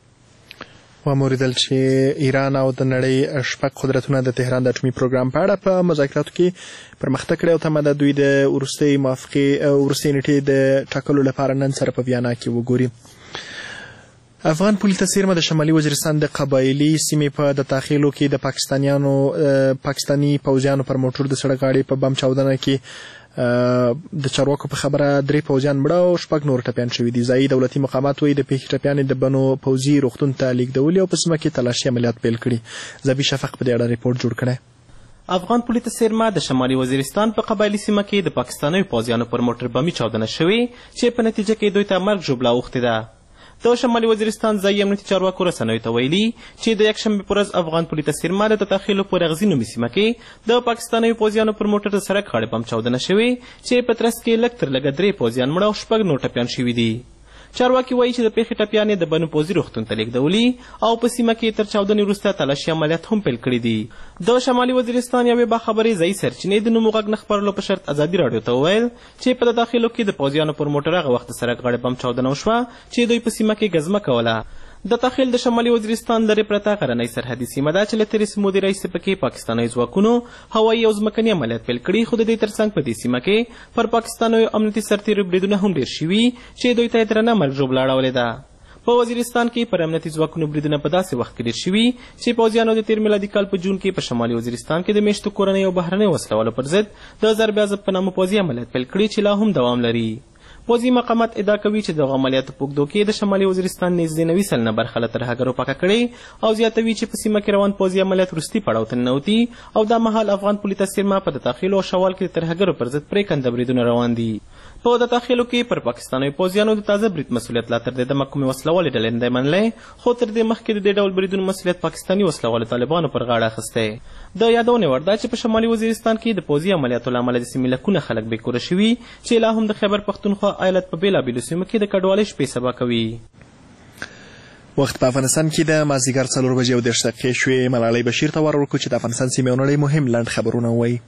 واوریدل چې ایران او د نړۍ شپږ قدرتونه د تهران د اټومي پروګرام په اړه په مذاکراتو کې پرمختګ کړی او تمه ده دوی د وروستۍ موافقې وروستۍ نیټې د ټاکلو لپاره نن سره په ویانا کې وګوري. افغان پولي څیرمه د شمالي وزیرستان د قبایلي سیمې په د داخلو کې د پاکستاني پوځیانو پر موټر د سړک غاړې په بم چاودنه کې د چارواکو په خبره 3 پوځیان مړه او 6 نور ټپیان شوي دي. ځایي دولتي مقامات وایي د پیښې ټپیانې د بنو پوځي روغتون ته لیږدولي او په سیمه کې تلاشي عملیات پیل کړي. زبي شفق په دې اړه ریپورت جوړ کړی. افغان پولي څیرمه د شمالي وزیرستان په قبایلي سیمه کې د پاکستاني پوځیانو پر موټر بمي چاودنه شوې چې په نتیجه کې دوی ته مرګ ژوبله اوښتې ده. د شمالي وزیرستان ځایي امنیتي چارواکو رسنیو ته ویلي چې د یکشنبې په ورځ افغان پولي څیرمه د تداخلو په رغزي نومي سیمه کې د پاکستانیو پوځیانو پر موټر د سړک غاړې بم چاودنه شوې چې په ترڅ کې لږ تر لږه 3 پوځیان مړه او 6 نور ټپیان شوي دي. چارواکي وایي چې د پیښې ټپیان یې د بنو پوځي روغتون ته لیږدولي او په سیمه کې تر چاودنې وروسته تلاشي عملیات هم پیل کړي دي. د شمالي وزیرستان یوې باخبرې ځایي سرچینې د نومو غږ نه خپرولو په شرط ازادي راډیو ته وویل چې په داخلو کې د پوځیانو پر موټر هغه وخت د سړک غاړې بم چاودنه وشوه چې دوی په سیمه کې ګزمه کوله. د تخیل د شمالي وزیرستان لرې پرته غرنۍ سرحدي سیمه ده چې له تېرې سمودې راهیسې پکې پاکستاني ځواکونو هوایي او ځمکني عملیات پیل کړي، خو د دې ترڅنګ په دې سیمه کې پر پاکستانیو امنیتي سرتېرو بریدونه هم ډېر شوي چې دوی ته یې درنه مرګ ژوبله اړولې ده. په وزیرستان کې پر امنیتي ځواکونو بریدونه په داسې وخت کې ډېر شوي چې پوځیانو د تېر میلادي کال په جون کې په شمالي وزیرستان کې د میشتو کورنیو او بهرنیو وسلوالو پر ضد د ضرب عضب په نامه پوځي عملیات پیل کړي چې لا هم دوام لري. پوځي مقامات ادعا کوي چې دغه عملیاتو په اوږدو کې د شمالي وزیرستان نږدې 90 سلنه برخه له ترهګرو پاکه کړې او زیاتوي چې په سیمه کې روان پوځي عملیات وروستي پړاو ته ننوتي او دا مهال افغان پولیس سیمه په د تاخیلو او شوال کې د ترهګرو پر ضد پرېکنده بریدونه روان دي. په د تاخیلو کې پر پاکستاني پوځیانو د تازه برید مسؤلیت لا تر دې دمه کومې وسلوالې ډلې نه دی منلی، خو تر دې مخکې د دې ډول بریدونو مسؤلیت پاکستاني وسلوالو طالبانو پر غاړه اخیستی. د یادونې وړ ده چې په شمالي وزیرستان کې د پوځي عملیاتو له امله د سیمې لکونه خلک بېکوره شوي چې لا هم د خیبر پښتونخوا ایالت په بېلابېلو سیمو کې د کډوالۍ شپې سبا کوي. وخت په افغانستان کې د مازدیګر 4:30 دقیقې شوې. ملالۍ بشیر ته ور وکړو چې د افغانستان سیمې او نړۍ مهم لنډ خبرونه ووایي.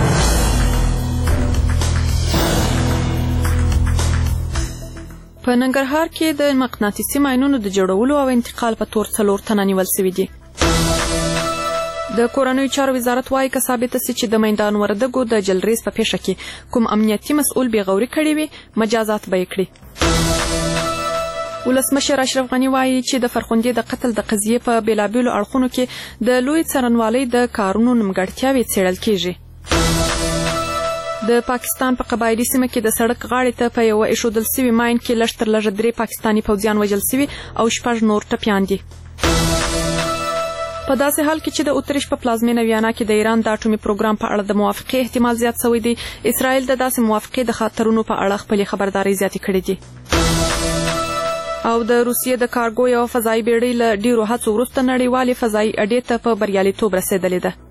په ننګرهار کې د مقناطیسي ماینونو د جوړولو او انتقال په تور 4 تنه نیول شوي دي. د کورنیو چارو وزارت وایي که ثابته سي چې د میدان وردګو د جلریز په پیښه کې کوم امنیتي مسؤل بېغوري کړې وي مجازات به یې کړي. ولسمشر اشرف غني وایي چې د فرخندې د قتل د قضیې په بېلابېلو اړخونو کې د لوی څارنوالۍ د کارونو نیمګړتیاوې څېړل کېږي. د پاکستان په قبایلي سیمه کې د سړک غاړې ته په یوه ایښودل سوي ماین کې لږ تر لږه 3 پاکستاني پوځیان وژل سوي او 6 نور ټپیان دي. په داسې حال کې چې د اتریش په پلازمینه ویانا کې د ایران د اټومي پروګرام په اړه د موافقې احتمال زیات شوی دی، اسرائیل د داسې موافقې د خطرونو په اړه خپلې خبردارۍ زیاتې کړې دي. او د روسیې د کارګو یوه فضایي بیړۍ له ډېرو هڅو وروسته نړیوالې فضایي اډې ته په بریالیتوب رسېدلې ده.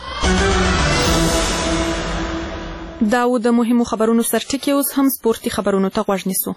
دا و د مهمو خبرونو سرټکي، اوس هم سپورتي خبرونو ته غوږ نیسو.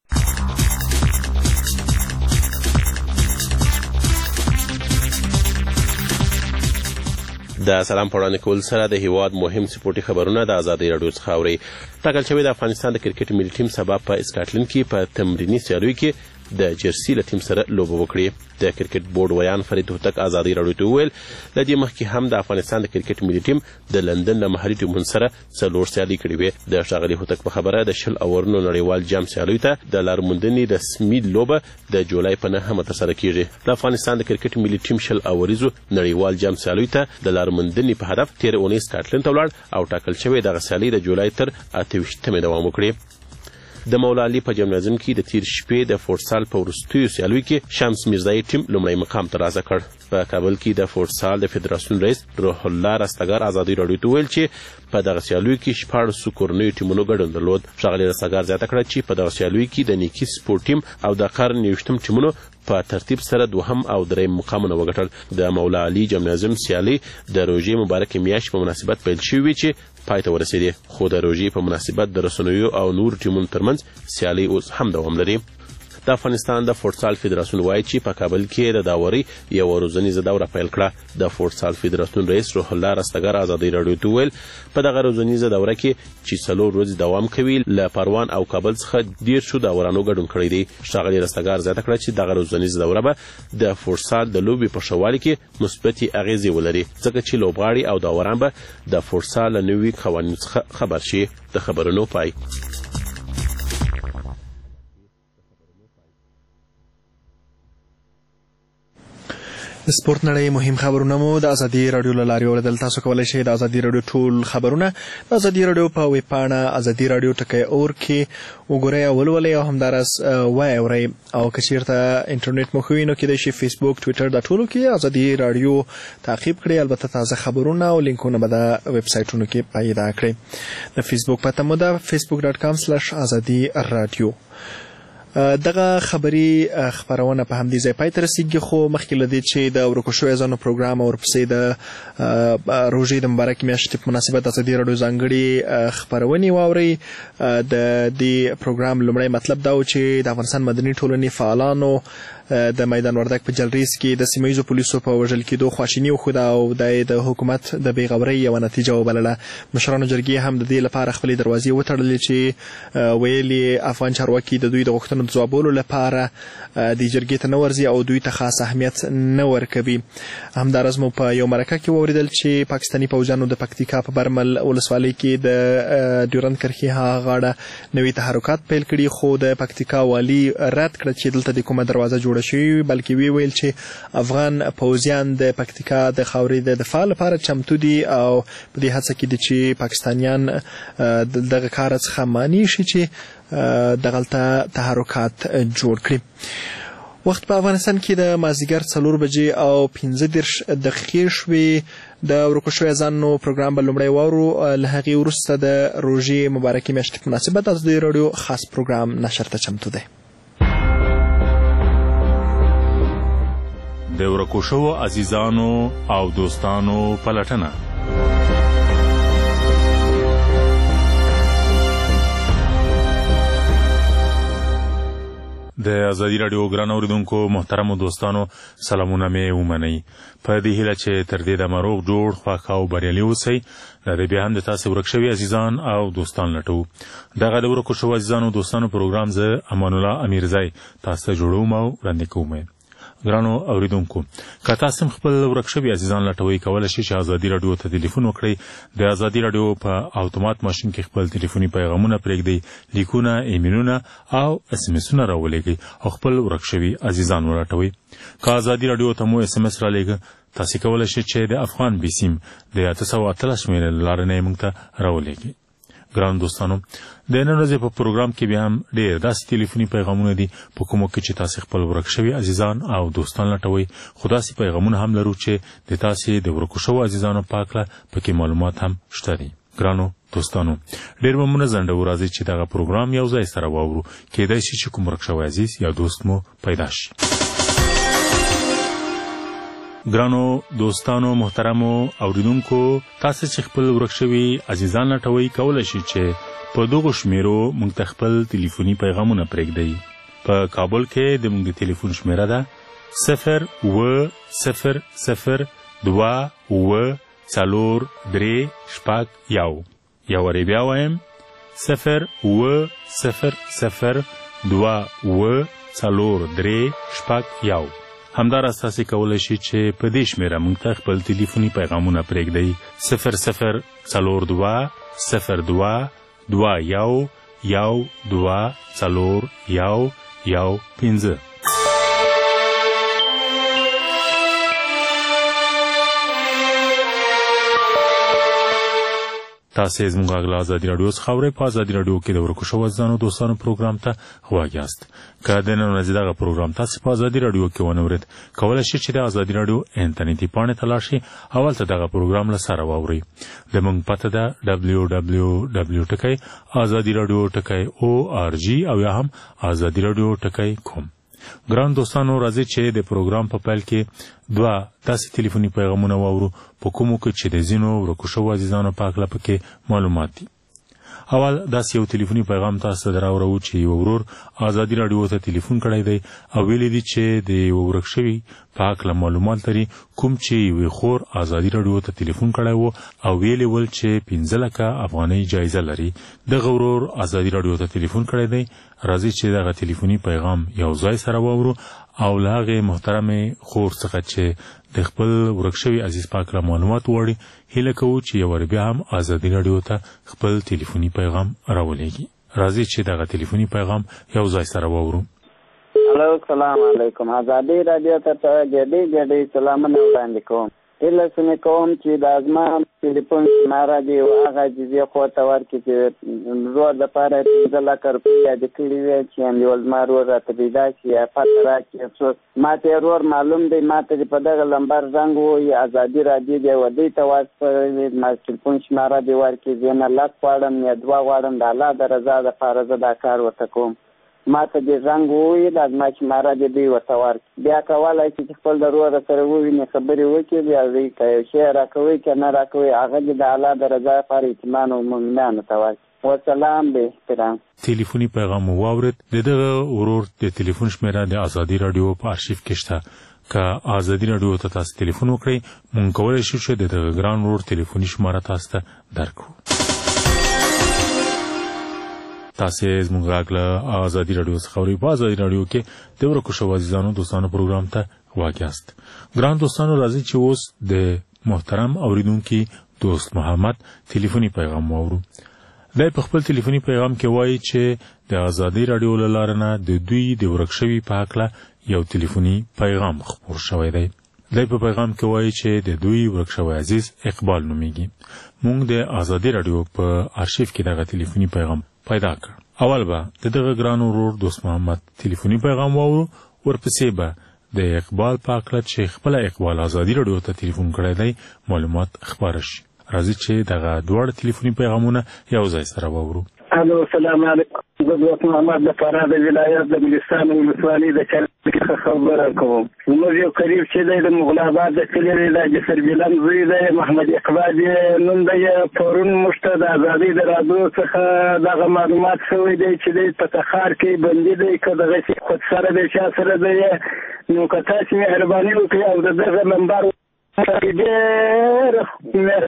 د سلام په وړاندې کول سره د هیواد مهم سپورتي خبرونه د ازادۍ راډیو څخه اورئ. ټاکل شوی د افغانستان د کرکټ ملي ټیم سبا په اسکاټلند کې په تمریني سیالیو کې د جرسي له ټیم سره لوبه وکړي. د کرکټ بورډ ویان فرید هوتک ازادۍ راډیو ته وویل له دې مخکې هم د افغانستان د کرکټ ملي ټیم د لندن له محلي ټیمونو سره 4 سیالۍ کړې وې. د ښاغلي هوتک په خبره د 10 اورونو نړیوال جام سیالیو ته د لارموندنې رسمي لوبه د جولای په 9 ترسره کیږي. د افغانستان د کرکټ ملي ټیم 10 اوریزو نړیوال جام سیالیو ته د لارموندنې په هدف تېره اونۍ سکاټلند ته ولاړ او ټاکل شوی دغه سیالۍ د جولای تر 28 دوام وکړي. د مولا علي په جمنازم کې د تیر شپې د فوټسال په وروستیو سیالیو کې شمس میرزایي ټیم لومړی مقام ترلاسه کړ. په کابل کې د فوټسال د فدراسیون رئیس روح الله رستګار ازادۍ راډیو ته وویل چې په دغه سیالیو کې 14 کورنیو ټیمونو ګډون درلود. ښاغلي رستګار زیاته کړه چې په دغه سیالیو کې د نیکي سپورټ ټیم او د قرن 29 ټیمونو په ترتیب سره 2 او 3 مقامونه وګټل. د مولا علي جمنازم سیالي د روژې مبارکې میاشتې په مناسبت پیل شوې چې پای ته ورسېدې، خو د روژې په مناسبت د رسنیو او نور ټیمونو ترمنځ سیالي اوس هم دوام لري. د افغانستان د فوټسال فدراسیون وایي چې په کابل کې د داوري یوه روزنیزه دوره پیل کړه. د فوټسال فدراسیون رئیس روح الله رستګار ازادۍ راډیو ته وویل په دغه روزنیزه دوره کې چې 4 ورځې دوام کوي له پروان او کابل څخه 10 داورانو ګډون کړی دی. ښاغلي رستګار زیاته کړه چې دغه روزنیزه دوره به د فوټسال د لوبې په ښه والي کې مثبتې اغیزې ولري، ځکه چې لوبغاړي او داوران به د فوټسال له نوي قوانینو څخه خبر شي. د خبرونو پای. د سپورت نړۍ مهم خبرونه مو د ازادي راډیو له لارې اوریدل. تاسو کولی شئ د ازادي راډیو ټول خبرونه د ازادي راډیو په ویب پاڼه ازادي راډیو ټکی اور کې وګورئ او ولولئ او همداراز واورئ. او که چیرته انټرنیټ مو ښه وي نو کیدای شي فیسبوک، ټویټر دا ټولو کې ازادي راډیو تعقیب کړئ. البته تازه خبرونه او لینکونه به د ویب سایټونو کې پیدا کړئ. د فیسبوک پته مو ده facebook.com/ازادي راډیو. دغه خبري خبرونه په همدې ځای پای ته رسیږي، خو مخکې له دې چې د ورکو شویو ځایونو پروګرام او ورپسې د روژې د مبارکې میاشتې په مناسبت د ازادي راډیو ځانګړې خپرونې واورئ. د دې پروګرام لومړی مطلب دا و چې د افغانستان مدني ټولنې فعالانو د میدان وردګ په جلریز کې د سیمه پولیسو په وژل کېدو خواشیني وښوده او د حکومت د بې غورۍ یوه نتیجه وبلله. مشرانو جرګې هم د دې لپاره خپلې دروازې وتړلې چې ویل افغان چارواکي د دوی د غوښتنو د ځوابولو لپاره د جرګې ته نه ورځي او دوی ته خاص اهمیت نه ورکوي. همداراز مو په یو مرکه کې واورېدل چې پاکستاني پوځیانو د پکتیکا په برمل ولسوالۍ کې د ډیورند کرښې هغه غاړه نوي تحرکات پیل کړي، خو د پکتیکا والي رد کړه چې دلته د کومه دروازه جوړه شوې، بلکې ویل چې افغان پوځیان د پکتیکا د خاورې د دفاع لپاره چمتو دي او په دې هڅه کې دي چې پاکستانیان دغه کار څخه مانع شي چې دغلته تحرکات جوړ کړي. وخت په افغانستان کې د مازدیګر 4 بجې او 15 دقیقې شوې. د ورکو شوی اذانو پروګرام به لومړی واورو، له هغې وروسته د روژې مبارکې میاشتې په مناسبت ازادي راډیو خاص پروګرام نشر ته چمتو دی. د ورکو شوو عزیزانو او دوستانو پلټنه. د ازادي راډیو ګران اوریدونکو محترمو دوستانو سلامونه مې ومنئ. په دې هیله چې تر دې دمه روغ جوړ خوښ او بریالي اوسئ. دا دی بیا هم د تاسې ورک شوي عزیزان او دوستان لټوو. دغه د ورکو شوو عزیزانو او دوستانو پروګرام زه امان الله امیرزی تاسو ته جوړوم او وړاندې کوم. ګرانو اوریدونکو، که تاسو خپل ورک شوي عزیزان لټوئ، کولی شئ چې ازادي راډیو ته ټلیفون وکړئ. د ازادي راډیو په اتومات ماشین کې خپل ټلیفوني پیغامونه پرېږدئ، لیکونه، ایمیلونه او اس ام اسونه راولېږئ او خپل ورک شوي عزیزان ولټوئ. که ازادي راډیو ته مو اس ام اس رالیږه، تاسو کولی شئ چې د افغان بي سیم د 813 شمېرې له لارې نه یې موږ ته راولېږئ. ګران دوستانو، د نن ورځې په پروګرام کې بیا هم ډېر داسې ټلیفوني پیغامونه دي په کومو کې چې تاسې خپل ورک شوي عزیزان او دوستان لټوئ، خو داسې پیغامونه هم لرو چې د تاسې د ورکو شوو عزیزانو په هکله پکې معلومات هم شته دي. ګرانو دوستانو، ډېر به مو نه ځنډوو، راځئ چې دغه پروګرام یو ځای سره واورو. کیدای شي چې کوم ورک شوی عزیز یا دوست مو پیدا شي. ګرانو دوستانو محترمو اوریدونکو، تاسو چې خپل ورک شوي عزیزان لټوئ، کولی شئ چې په دغو شمیرو موږ ته خپل ټلیفوني پیغامونه پرېږدئ. په کابل کې د موږ د ټلیفون شمیره ده 080002437. یو وارې بیا وایم 080002437. همداراز تاسې کولی شئ چې په دې شمیره موږ ته خپل ټلیفوني پیغامونه پرېږدئ 00221241115. تاسې زموږ غږ له ازادي راډیو څخه اورئ. په ازادي راډیو کې د ورکو شوو عزیزانو دوستانو پروګرام ته غوږ یاست. که د نن ورځې دغه پروګرام تاسې په ازادي راډیو کې ونه اورېد، کولی شئ چې د ازادي راډیو انټرنیټي پاڼې ته لاړ شئ او هلته دغه پروګرام له سره واورئ. زموږ پته ده www.azadiradio.org او یا هم azadiradio.com. ګران دوستانو، راځئ چې د پروګرام په پیل کې دوه داسې ټلیفوني پیغامونه واورو په کومو کې چې د ځینو ورکو شوو عزیزانو په هکله پکې معلومات دي. اول داسې یو ټلیفوني پیغام تاسو ته راوړو چې یو ورور ازادي راډیو ته ټلیفون کړی دی او ویلي دي چې د یو ورک شوي په هکله معلومات لري، کوم چې یوې خور ازادي راډیو ته ټلیفون کړی و او ویلي ول چې 15 لکه افغانۍ جایزه لري. دغه ورور ازادي راډیو ته ټلیفون کړی دی. راځئ چې دغه ټلیفوني پیغام یو ځای سره واورو او له هغې محترمې خور څخه چې د خپل ورک شوي عزیز په هکله معلومات وغواړي، هیله کوو چې یو وار بیا هم ازادي راډیو ته خپل ټلیفوني پیغام راولېږي. راځئ چې دغه ټلیفوني پیغام یو ځای سره واورو. هلو، سلام علیکم. ازادي راډیو ته ګډې سلامونه وړاندې کوم. هیله سمې کوم چې د زما ټلیفون شماره دې هغه عزیزې خور ته ورکړي چې ورور دپاره 15 لکه روپۍ یادې کړي وې چې یو زما ورور راته پیدا شي یا پته راکړي. افسوس ما ته یې ورور معلوم دی، ما ته په دغه لمبر زنګ ووایي ازادي راډیو دی ودې ته واستوي، ما ټلیفون شماره دې ورکړي. زه نه 1 غواړم یا 2 غواړم، د الله د رضا دپاره زه دا کار ورته کوم. ما ته دې زنګ ووایي، دا زما شماره دې دوی ورته ورکړي. بیا کولی شي چې خپل د ورور سره وویني، خبرې وکړي، بیا که یو شی راکوي که نه راکوي، هغه دې د الله د رضا لپاره یتیمانو او مؤمنانو ته ورکړي. وسلام به احترام. ټلیفوني پیغام واورید. دغه ورور د ټلیفون شمیره د ازادي رادیو په آرشیف کې شته. که ازادي رادیو ته تاسو ټلیفون وکړئ مونږ کولی شو چې دغه ګران ورور ټلیفوني شماره تاسو ته درکړو. تاسو زموږ غږ له ازادي رادیو څخه اورئ. په ازادي رادیو کې د ورکو شوو عزیزانو دوستانو پروګرام ته غوږ یاست. ګران دوستانو راځئ چې اوس د محترم اوریدونکي دوست محمد ټلیفوني پیغام واورو. دی په خپل ټلیفوني پیغام کې وایي چې د ازادي رادیو له لارې نه د دوی د ورک شوي په هکله یو ټلیفوني پیغام خپور شوی دی. دی په پیغام کې وایي چې د دوی ورک شوی عزیز اقبال نومیږي. موږ د ازادي رادیو په آرشیف کې دغه ټلیفوني پیغام پیدا کړ. اول به د دغه ګران ورور دوست محمد ټلیفوني پیغام واورو، ورپسې به د اقبال په هکله چې خپله اقبال ازادي رادیو ته ټلیفون کړی دی معلومات خپاره شي. راځي چې دغه دواړه ټلیفوني پیغامونه یو ځای سره واورو. الو السلام علیکم. زه دوست محمد د فراه د ولایت د ګلستان ولسوالۍ د چرګ خبره کوم. زموږ یو قریب چې دی د مغل آباد د کلي دی، د جسر بلند زوی دی، محمد اقبال نوم دی. پرون موږ ته د ازادۍ د رادیو څخه دغه معلومات شوی دی چې دی په تخار کې بندي دی، که دغسې خود سره دی چا سره دی. نو که تاسې مهرباني وکړئ او د دغه نمبر ډېر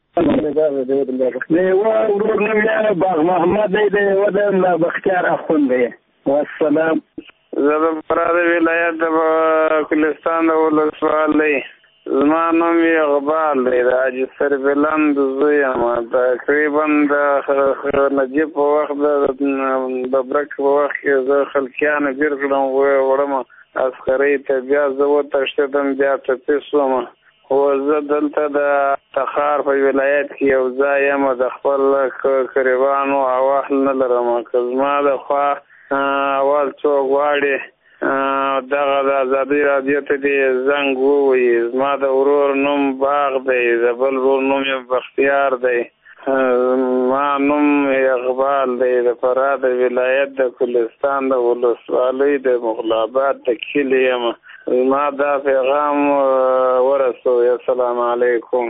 لیوه ورور نوم یې باغ محمد دی، د یوه د بختیار اخوند دی. والسلام. زه د فراه د ولایت د ګلستان د ولسوالۍ، زما نوم یې اقبال دی، د حاجي سربلند زوی یم. تقریبا د نجیب په وخت د ببرک په وخت کې زه خلکیانو ګیر کړم، وړم عسکرۍ ته، بیا زه وتښتېدم، بیا ټپي شوم. خو زه دلته د تخار په ولایت کې یو ځای یم، د خپل قریبانو احوال نه لرم. که زما د خوا اول څوک غواړي دغه د ازادۍ رادیو ته دې زنګ ووهي. زما د ورور نوم باغ دی، د بل ورور نوم یې بختیار دی، ما نوم اقبال دی، د فراه د ولایت د ګلستان د ولسوالۍ د مغل آباد د کلي یم. ما دا پیغام ورسوي. السلام علیکم.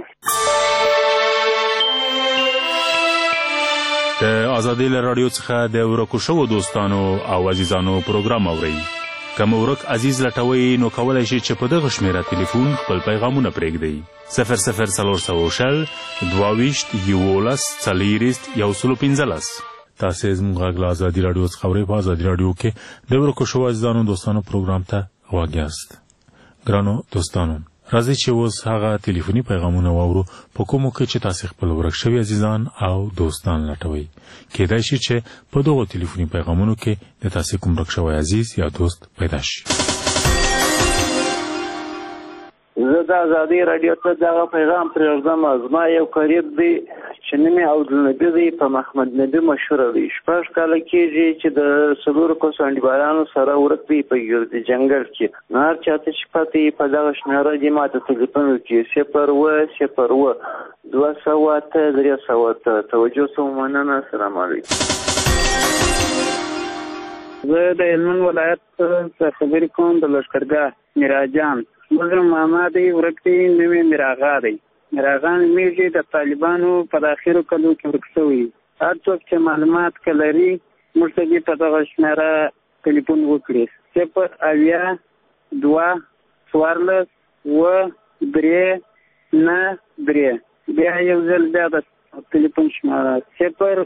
د ازادۍ له رادیو څخه د ورکو شوو دوستانو او عزیزانو پروګرام اورئ. که مو ورک عزیز لټوئ نو کولی شئ چې په دغه شمیره ټلیفون خپل پیغامونه پرېږدئ. 00420 22 11 115. تاسې زموږ غږ له ازادي رادیو څخه اورئ. په ازادي رادیو کې د ورکو شوو عزیزانو دوستانو پروګرام ته غوږ یاست. ګرانو دوستانو، راځئ چې اوس هغه ټلیفوني پیغامونه واورو په کومو کې چې تاسې خپل ورک شوي عزیزان او دوستان لټوئ. کیدای شي چې په دغو ټلیفوني پیغامونو کې د تاسې کوم ورک شوی عزیز یا دوست پیدا شي. زه د ازادۍ رادیو ته دغه پیغام پرېږدم. زما یو قریب دی چې نوم یې عبدالنبي دی، په محمد نبي مشهوره دی. 6 کاله کېږي چې د 4 کسو انډیوالانو سره ورک دی په ګرد جنګل کې. نو هر چاته چې پته یې په دغه شمېره دې ما ته تلیفون وکړي 0 208 308. توجه سو مننه. السلام علیکم. زه د هلمند ولایت څخه خبرې کوم، د لښکرګاه میراجان. زموږ ماما دی ورک دی، نوم یې میراغا دی. میراغا نومیږي، د طالبانو په داخلو کلو کې ورک شوی. هر څوک چې معلومات که لري موږ ته دې په دغه شمېره ټلیفون وکړي. 0 2 14 3 9 3. بیا یو ځل بیا د ټلیفون شمېره 0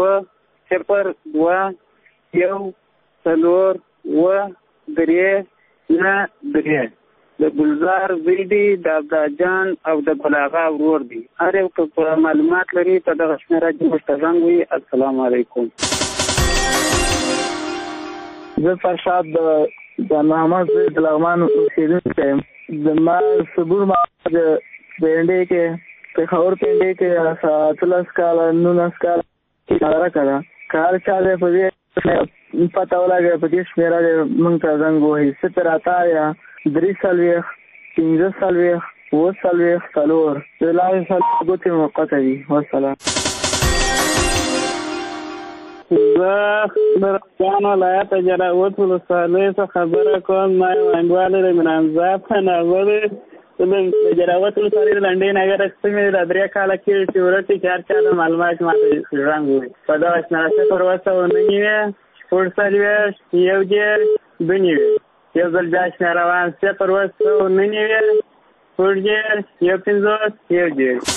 2 1 4 3 9 3. د ګلزار زوی دی، د عبدالجان او د ګلاغا ورور دی. هر یو که معلومات لري په دغه شمېره کې موږ ته زنګ ووهي. السلام علیکم. زه فرشاد د محمد زوی د لغمان اوسېدونکی یم. زما صبور محمد د پنډۍ کې پېښور پنډۍ کې 18 کاله 19 کاله اداره کړه. که هر چا دی په دې پته ولګوي په دې شمېره دی موږ ته زنګ ووهي. 0 3 4 5 4 4 د لارې سره ګوتې موقته دي. والسلام. زه د رمضان ولایت جلاوت ولسوالۍ څخه خبره کوم. ما یو انډیوال دی، عمران زاد ناوه دی. د جراوت ولسوالۍ د لنډۍ نګره سیمې د 3 کاله کې چې ورته چې هر چا د معلومات ماته ژرنګ وویل په دغه شمېره 0 شپږ څلوېښت 1 2 یو ځل بیا شمېره روان 0 9 1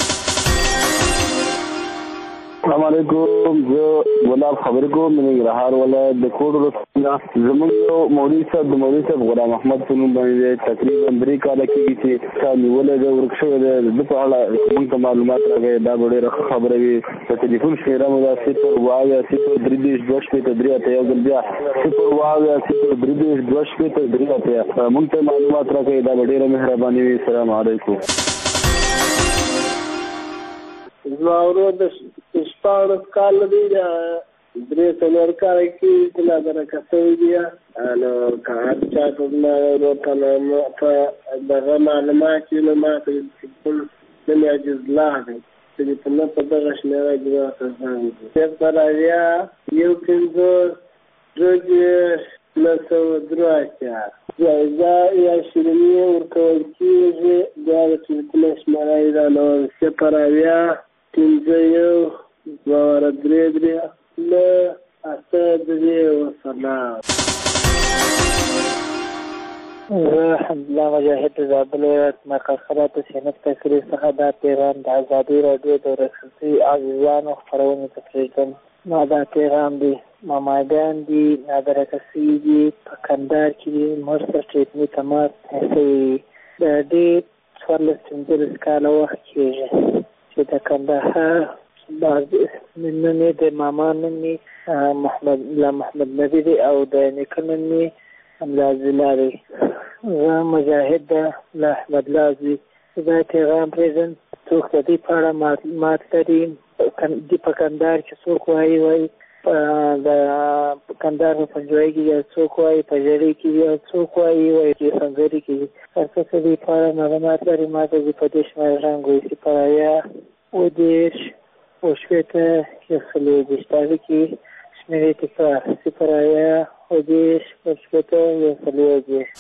السلام علیکم. زه ګلاب خبرې کوم د ننګرهار ولایت د کوټ ولسوالۍ. زموږ یو مولوي صاحب د مولوي صاحب غلام احمد په نوم باندې تقریبا 3 کاله کېږي چې تا نیولی دی ورک شوی دی. د په اړه موږ ته معلومات راکوي دا به ډېره ښه خبره وي. د ټلیفون شمېره مو دا 0 2 0 یو ځل بیا 0 2 0 موږ ته معلومات راکوي دا به ډېره مهرباني وي. السلام علیکم. زما ورور د 14 کاله دی 3 کاله کې چې لا درکه شوی دی نو که هر چا ته ورور ته په دغه معلومات نو ما ته ټول د عجز الله دی چې په نه په دغه شمېره کې راځي سپراویا 1 5 2 جایزه یا شیریني ورکول کېږي دا د ټلیفون شمېره ده نو سپراویا 5 2 3 وسلام. حمدالله مجاهد زابل ولایت مرکز خبرات سینټ تقریر څخه دا پیغام د ازادي راډیو د رسنۍ عزیزانو خپرونې ته پرېږدم. ما دا پیغام دی ماماګان دي نادرکسي دي په کندهار کې دي مرسته ټریټمي تماس شوي د ډېر 14 کاله وخت کېږي چې د کندهار بعض نوم یې د ماما نوم یې محمد نبي دی او د نیکه نوم یې املازلا دی. زه مجاهد له احمد لازي دا پیغام پرېږدم څوک د دې په اړه معلومات لري دي په کندهار کې څوک وایي د کندهار په پنجوایي کې یو څوک وایي په ژړۍ کې یو څوک وایي چې سنځري کې هر څه د دې په اړه معلومات لري ما ته په دې شمېره رنګ وایي سپرایا 10 وشپېته 140 کې شمېرې تکرار سپرایا 10 وشپېته 140.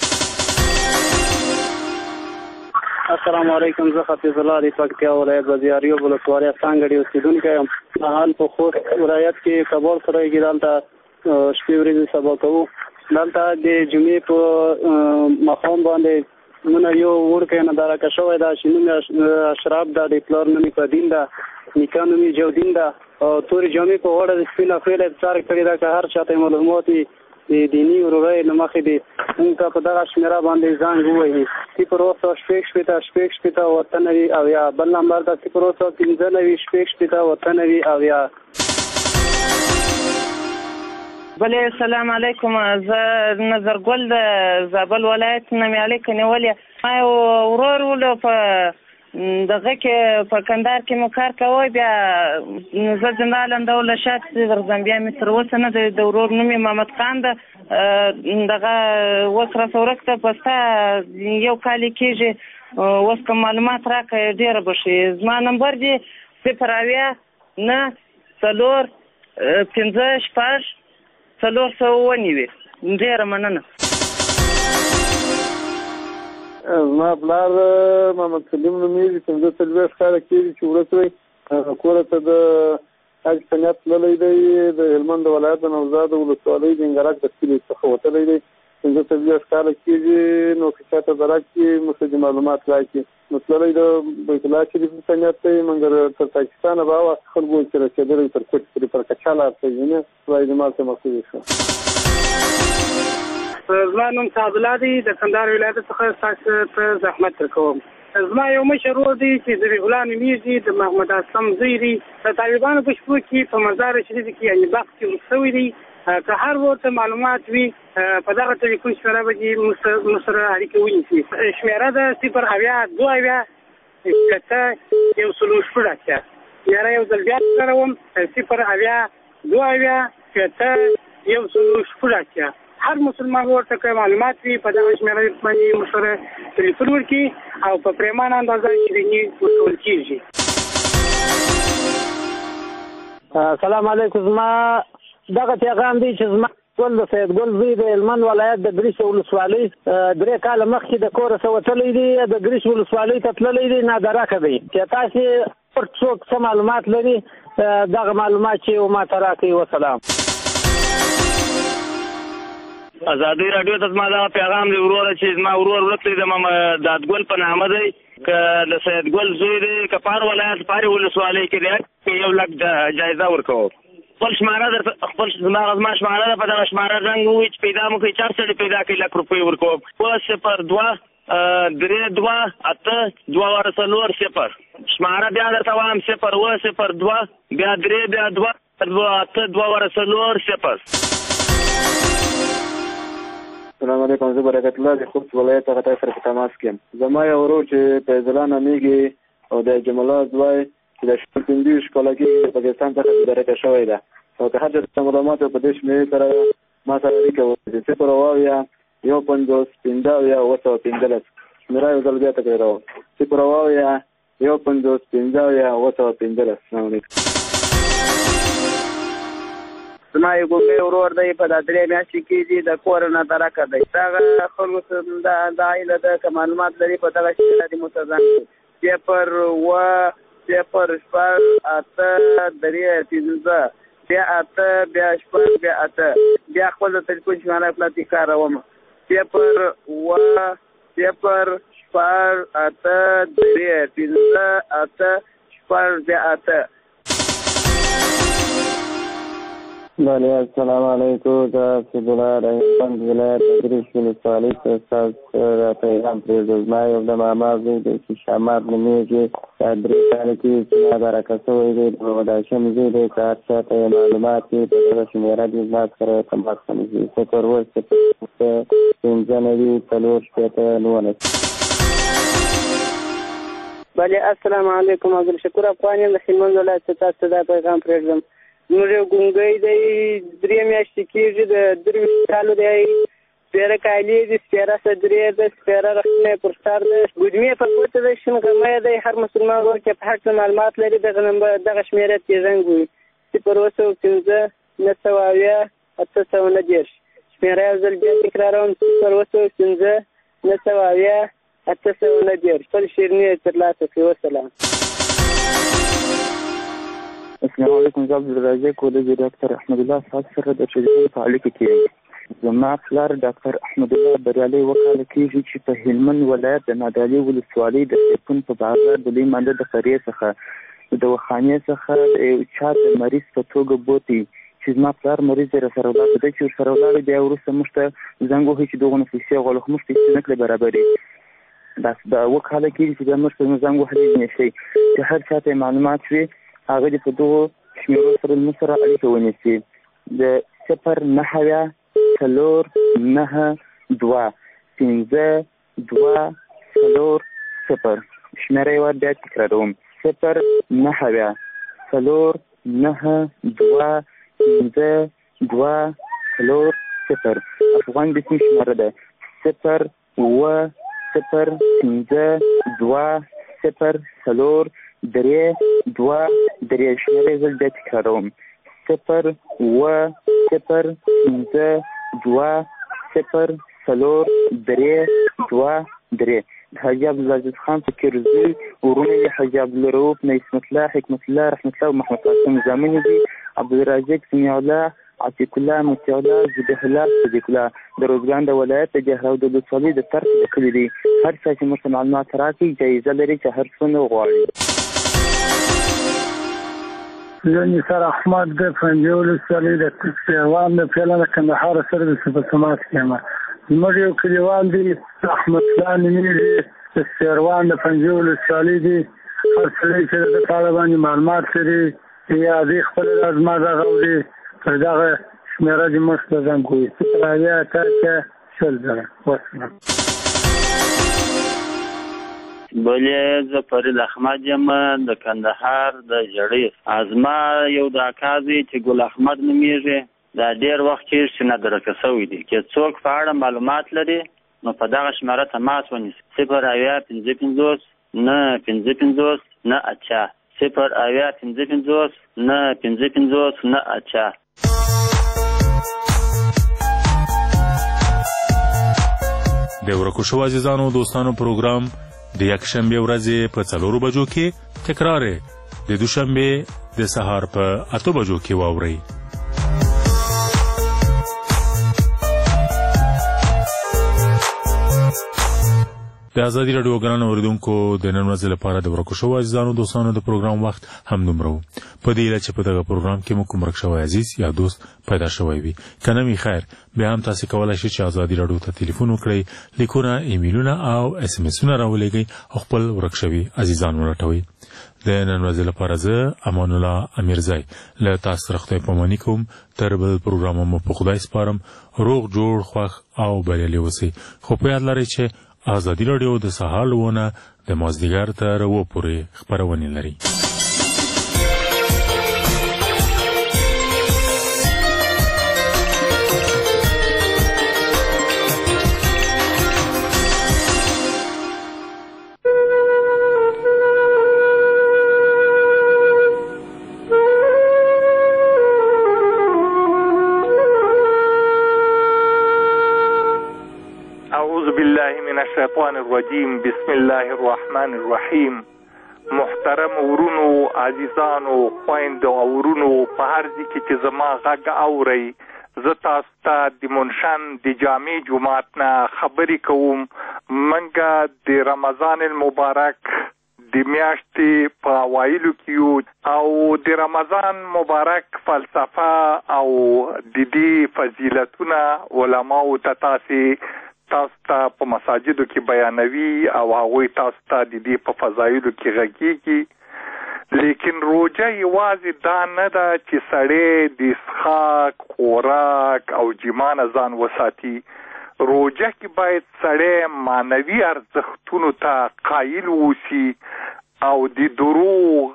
السلام علیکم. زه حفیظ الله د پکتیا ولایت بازاریو ولسوالۍ څانګړې اوسېدونکی یم. حال په خوست ولایت کې کباړ سره کې دلته شپې ورځې سبا کوو. دلته د جمعې په ماښام باندې مونږ یو وړکی ننداره شوی ده چې نوم اشرف ده د پلار نوم یې قدیم ده نیکه نوم یې جودین ده او تورې جامې په غاړه د سپین افریل څار کړې ده که هر چاته معلومات د دیني ورورۍ له مخې دي موږ ته په دغه شمېره باندې زنګ ووهي 0 او یا بل نمبر ده 0 او یا بله. السلام علیکم. زه نظرګل د زابل ولایت نه مې اړیکه نیولې. ما یو ورور ولو په دغه کې په کندهار کې مو کار کوی بیا زه جنرال اندوله شات ورځم بیا مې تر اوسه نه د ورور نوم یې محمد خان ده دغه اوس راسه ته په ستا 1 کال کېږي اوس که معلومات راکړې ډېره به ښې. زما نمبر دی 0 9 4 5 6 490. ډېره مننه. زما پلار محمد سلیم نومېږي 15 کاله کېږي چې ورسوی کوره ته د حج په نیت تللی دی د هلمند ولایت د نوزاد ولسوالۍ د انګرک د کلي څخه وتلی دی 15 کاله کېږي. نو که چاته درک کړي موږ ته معلومات راکړي نو تللی د بیت الله شریف په نیت دی مګر تر پاکستانه به هغه خلکو چې رسېدلی تر کوټ پورې پر کچا لار ته ځي خدای دې مال ته مقصود شه. زما نوم عبدالله دی د کندهار ولایت څخه ستاسو ته زحمت درکوم. زما یو مشر ورور دی چې ذبیح الله نومېږي د محمد اسلم زوی دی. د طالبانو په شپو کې په مزار شریف کې یعنې بخت کې ورک شوی دی. که هر ورته معلومات وي په دغه ټلیفون شمېره به دې موږ سره اړیکه ونیسي. شمېره ده 0 2 1 یاره یو ځل بیا تکراروم 0 2 هر مسلمان ورته که معلومات وي په دغه شمېره باندې موږ سره ټلیفون وکړي او په پریمانه اندازه شیریني ورکول کېږي. السلام علیکم. زما دغه پیغام دی چې زما ګل د سید ګل زوی د هلمند ولایت د ګریش ولسوالۍ 3 کاله مخکې د کوره څخه وتلی دی د ګریش ولسوالۍ ته تللی دی نادرکه دی چې تاسې څوک څه معلومات لري دغه معلومات چې ماته راکړئ وسلام. ازادي راډیو ته زما دغه پیغام دی وروره چې زما ورور ورک دی د دادګل په نامه دی که د سید ګل زوی دی که پار ولایت پارې ولسوالۍ کې دی 1 لک جایزه ورکوم. خپل شماره خپل زما شماره ده په دغه شماره زنګ ووایي چې پیدا مو کړئ 4 سړي پیدا کړئ 1 لک روپۍ ورکوم. 0-2-3-2-8-2-4-0 شماره بیا درته وایم 0-2 بیا 3-2-8-2-4-0. السلام علیکم زه برکت الله د خوست ولایت څخه تاسو سره په تماس کې یم. زما یو ورور چې فیض الله نومیږي او د جمال الله زوی چې د 15 کاله کې د پاکستان څخه درکه شوی ده او که هر څه معلومات په دې شمېرې سره ما سره اړیکه وکړي 0-1-15-15 شمېره یو ځل بیا تکراروم 0-1-15-15. السلام علیکم. زما یو ګوګی ورور دی په دا 3 میاشتې کې دی د کور نه درکه دی دغه خلکو د عایله د که معلومات لري په دغه شي د متزن 0-8-3-15 بیا 8 بیا 6 بیا 8 بیا خپل د تلیفون شماره پلاټي کاروم 0-8-3-15 بله السلام علیکم د عبدالله د هلمند ولایت د ګریش ولسوالۍ څخه ستاسو را پیغام پرېږدو. زما یو د ماما زوی دی چې شامات نومېږي دا 3 کاله کې چې ما درکه شوی دی د محمد هاشم زوی دی که هر چا ته یې معلومات وي په دغه شمېره دې زما سره تماس ونیسي 0-15-4-19. بله السلام علیکم عبدالشکور افغان یم د هلمند ولایت څخه تاسو ته دا پیغام پرېږدم. زموږ یو ګونګی دی 3 میاشتې کېږي د 23 کالو دی سپېره کالي دي سپېره صدرې ده سپېره رخنې پر سر ده ګودمې په ګوته ده شین غمی دی هر مسلمان ورور چې په هر څه معلومات لري دغه شمېره ته یې زنګ ووایي 0-15-890 شمېره یو ځل بیا تکراروم 0-15-890 خپل شیریني ترلاسه کړئ. وسلام. السلام علیکم زه عبدالرزاق د ډاکټر احمد الله صاحب سره د ټلفون په اړیکه کې یم. زما پلار ډاکټر احمد الله بریالي وکاله کېږي چې په هلمند ولایت د نادعلي ولسوالۍ د سیکون په بازار د لوی مانده د قریې څخه د دواخانې څخه یو چا د مریض په توګه بوتي چې زما پلار مریض یې راسره ولاړ دی چې ورسره ولاړ بیا وروسته موږ ته زنګ وهي چې دغونه پیسې غواړو خو موږ ته هېڅ نه کړی برابرې دا وکاله کېږي چې بیا موږ ته زنګ وهلی نشي چې هر چا ته معلومات وي هغه دې په دغو شمېرو سره موږ سره اړیکه ونیسي د 0-9-4-2-5-2-4-0 شمېره یې بیا تکراروم 0-9-4-2-5-2-4-0 افغان بسم شمېره ده 0-5-2-0-3-2 شمېره یې بیا تکراروم 0-5-2-0-3-2 حاجي عبدالعزیز خان فقیر زوی ورونه یې حاجي عبدالرؤف نه اسمت الله حکمت الله رحمت الله او محمد قاسم زامن دي عبدالرازق سمیع الله عتیق الله مطیع الله ذبیح الله صدیق الله د روزګان د ولایت د جهراو د ولسوالۍ د طرف د کلي دي هر چا چې موږ ته معلومات راکړي جایزه لري چې هر څومره وغواړي. زه نثار احمد د پنجې ولسوالۍ د سیروان د پیاله د کندهار سرویس په تماس کې یم. زموږ یو کلیوال دی احمد الله نومېږي د سیروان د پنجې ولسوالۍ دی هر سړی چې د په اړه باندې معلومات لري یا دې خپله زما دغه وړي پر دغه شمېره دې موږ ته زنګ ووایي 0-8-10 وسلام. بلې زه فرید احمد یم د کندهار د ژړۍ ازما یو د اکا زوی چې ګل احمد نومېږي دا ډېر وخت کېږي چې نادرکه شوی دی که څوک په اړه معلومات لري نو په دغه شمېره تماس ونیسي 0-8-55-9-55-9 0-8-55-9-55-9. د ورکو شو عزیزانو دوستانو پروګرام د یکشنبه ورځې په 4 بجو کې تکرار د دوشنبه د سهار په 8 بجو کې واورئ. د ازادي راډیو ګران اوریدونکو د نن ورځې لپاره د ورکو شو عزیزانو دوستانو د پروګرام وخت هم دومره و. په دې هیله چې په دغه پروګرام کې مو کوم ورک شوی عزیز یا دوست پیدا شوی وي. که نه وي خیر بیا هم تاسو کولی شئ چې ازادي راډیو ته تلیفون وکړئ، لیکونه، ایمیلونه او اس ام اسونه راولېږئ او خپل ورک شوي عزیزان ولټوئ. د نن ورځې لپاره زه امان الله امیرزی له تاسو سره خدای پاماني کوم. تر بل پروګرام مو په خدای سپارم. روغ جوړ خوښ او بریالي اوسئ. خو په یاد لرئ چې ازادي راډیو د سهار لونه د مازدیګر تر 2 پورې خپرونې لري. الشیطان الرجیم. بسم الله الرحمن الرحیم. محترم ورونو، عزیزانو، خویندو او ورونو په هر ځای کې چې زما غږ اورئ، زه تاسو ته د منشن د جامع جومات نه خبرې کوم. منګه د رمضان المبارک د میاشتې په اوایلو کې یو او د رمضان مبارک فلسفه او د دې فضیلتونه علماو ته تاسو ته په مساجدو کې بیانوي او هغوی تاسو ته د دې په فضایلو کې غږیږي. لیکن روژه یوازې دا نه ده چې سړی د څښاک، خوراک او جما نه ځان وساتي. روژه کې باید سړی معنوي ارزښتونو ته قایل اوسي او د دروغ،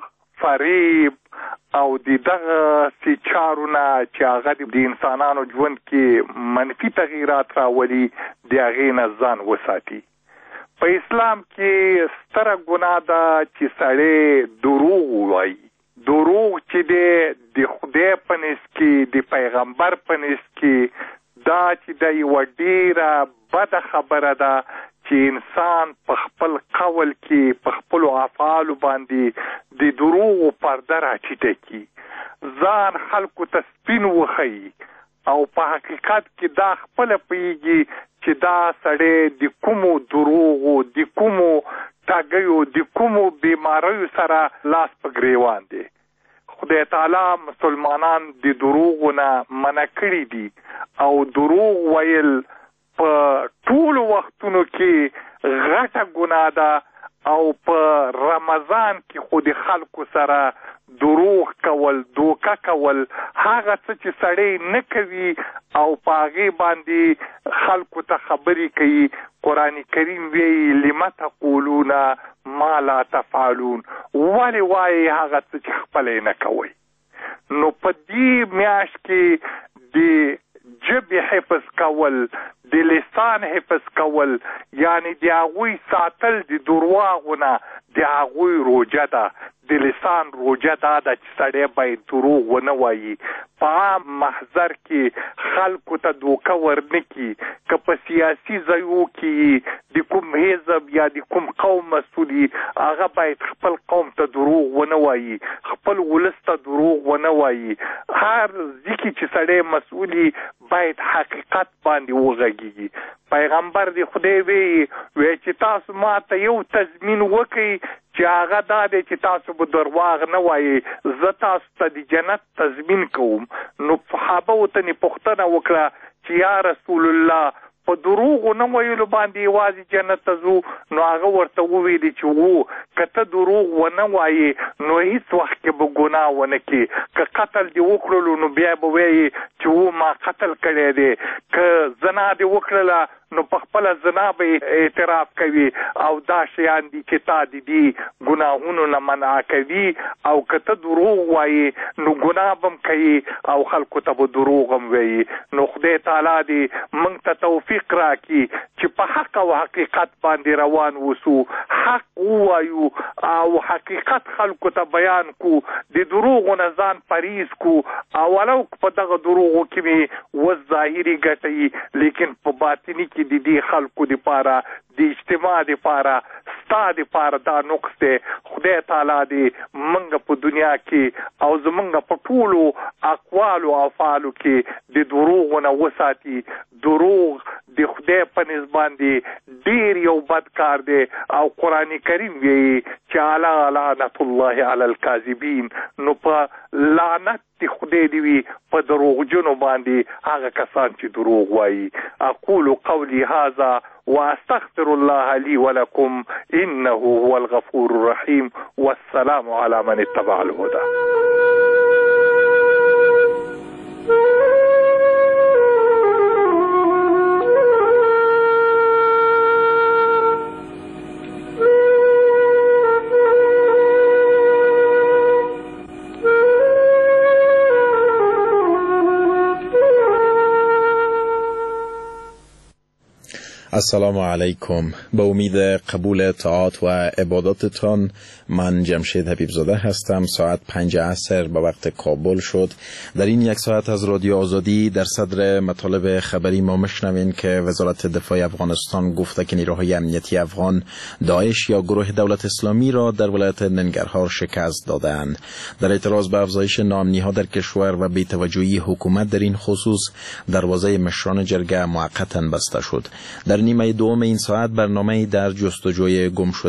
فریب او د دغه سي چارونه چې هغه د انسانانو ژوند کې منفي تغییرات راولي د هغې نه ځان وساتي. په اسلام کې ستره ګناه ده چې سړی دروغ ووایي. دروغ چې دی د خدای په نس کې، د پیغمبر په نس کې، دا چې د یوه ډیره بده خبره ده چې انسان په خپل قول کې، په خپلو افعالو باندې د دروغو پرده راټیټه کړي، ځان خلکو ته سپین وښیي او په حقیقت کې دا خپله پوهېږي چې دا سړی د کومو دروغو، د کومو ټاګیو، د کومو بیماریو سره لاس په ګریوان دی. خدای تعالی مسلمانان د دروغو نه منع کړي دي او دروغ ویل په ټولو وختونو کې غټه ګناه ده او په رمضان کې خو د خلکو سره دروغ کول، دوکه کول، هغه څه چې سړی نه کوي او په هغې باندې خلکو ته خبرې کوي. قرآن کریم وایي لم تقولون ما لا تفعلون، ولې وایي هغه څه چې خپله نه کوئ. نو په دې میاشت کې د ژبې حفظ کول، د لسان حفظ کول، یعنی د هغوی ساتل د درواغو نه، د هغوی روژه ده. د لسان روژه دا ده چې سړی باید دروغ ونه وایي، په عام محضر کې خلکو ته دوکه ورنه کړي. که په سیاسي ځایو کې د کوم حزب یا د کوم قوم مسؤل وي، هغه باید خپل قوم ته دروغ ونه وایي، خپل ولس ته دروغ ونه وایي. هر ځای کې چې سړی مسؤل وي باید حقیقت باندې وغږیږي. پیغمبر دی خدای وی چې تاسو ما ته یو تضمین وکړئ چې هغه دا دی چې تاسو به درواغ نه وایي، زه تاسو ته د جنت تضمین کوم. نو صحابه ورته پوښتنه وکړه چې یا رسول الله په دروغو نه ویلو باندې یوازې جنت ته ځو؟ نو هغه ورته وویلي چې و که ته دروغ ونه وایې نو هیڅ وخت کې به ګناه ونه کړې. که قتل دې وکړلو نو بیا به وایې چې و ما قتل کړی دی. که زنا دې وکړله نو په خپله زنا به اعتراف کوي او دا شیان دي چې تا د دې ګناهونو نه منع کوي. او که ته دروغ وایې نو ګناه به هم کوي او خلکو ته به دروغ هم وایي. نو خدای تعالی دې موږ ته توفیق توفیق راکړي چې په حق او حقیقت باندې روان وسو، حق ووایو او حقیقت خلکو ته بیان کو، د دروغو نه ځان پریز کو، او ولو په دغه دروغو کې مې وس ظاهري ګټئ لیکن په باطني کې د دې خلکو دپاره د اجتماع دپاره ستا دپاره دا نقص دی. خدای تعالی دې موږ په دنیا کې او زموږ په ټولو اقوالو او افعالو کې د دروغو نه وساتي. دروغ د خدای په نسبت باندې ډېر یو بد کار دی او قرآن کریم وایي چې الا لعنت الله علی الکاذبین، نو په لعنت د خدای دی وي په دروغجنو باندې هغه کسان چې دروغ وایي. اقول قولی هذا واستغفر الله لي ولكم انه هو الغفور الرحيم والسلام على من اتبع الهدى. السلام علیکم. به امید قبول طاعات و عباداتتان من جمشید حبیبزاده هستم. ساعت 5 عصر به وقت کابل شد. در این یک ساعت از رادیو آزادی در صدر مطالب خبری ما میشنوین که وزارت دفاع افغانستان گفته که نیروهای امنیتی افغان داعش یا گروه دولت اسلامی را در ولایت ننگرهار شکست دادند. در اعتراض به افزایش ناامنی‌ها در کشور و بی‌توجهی حکومت در این خصوص دروازه مشران جرگه موقتا بسته شد. در نیمه دوم این ساعت برنامه در جستجوی گم شده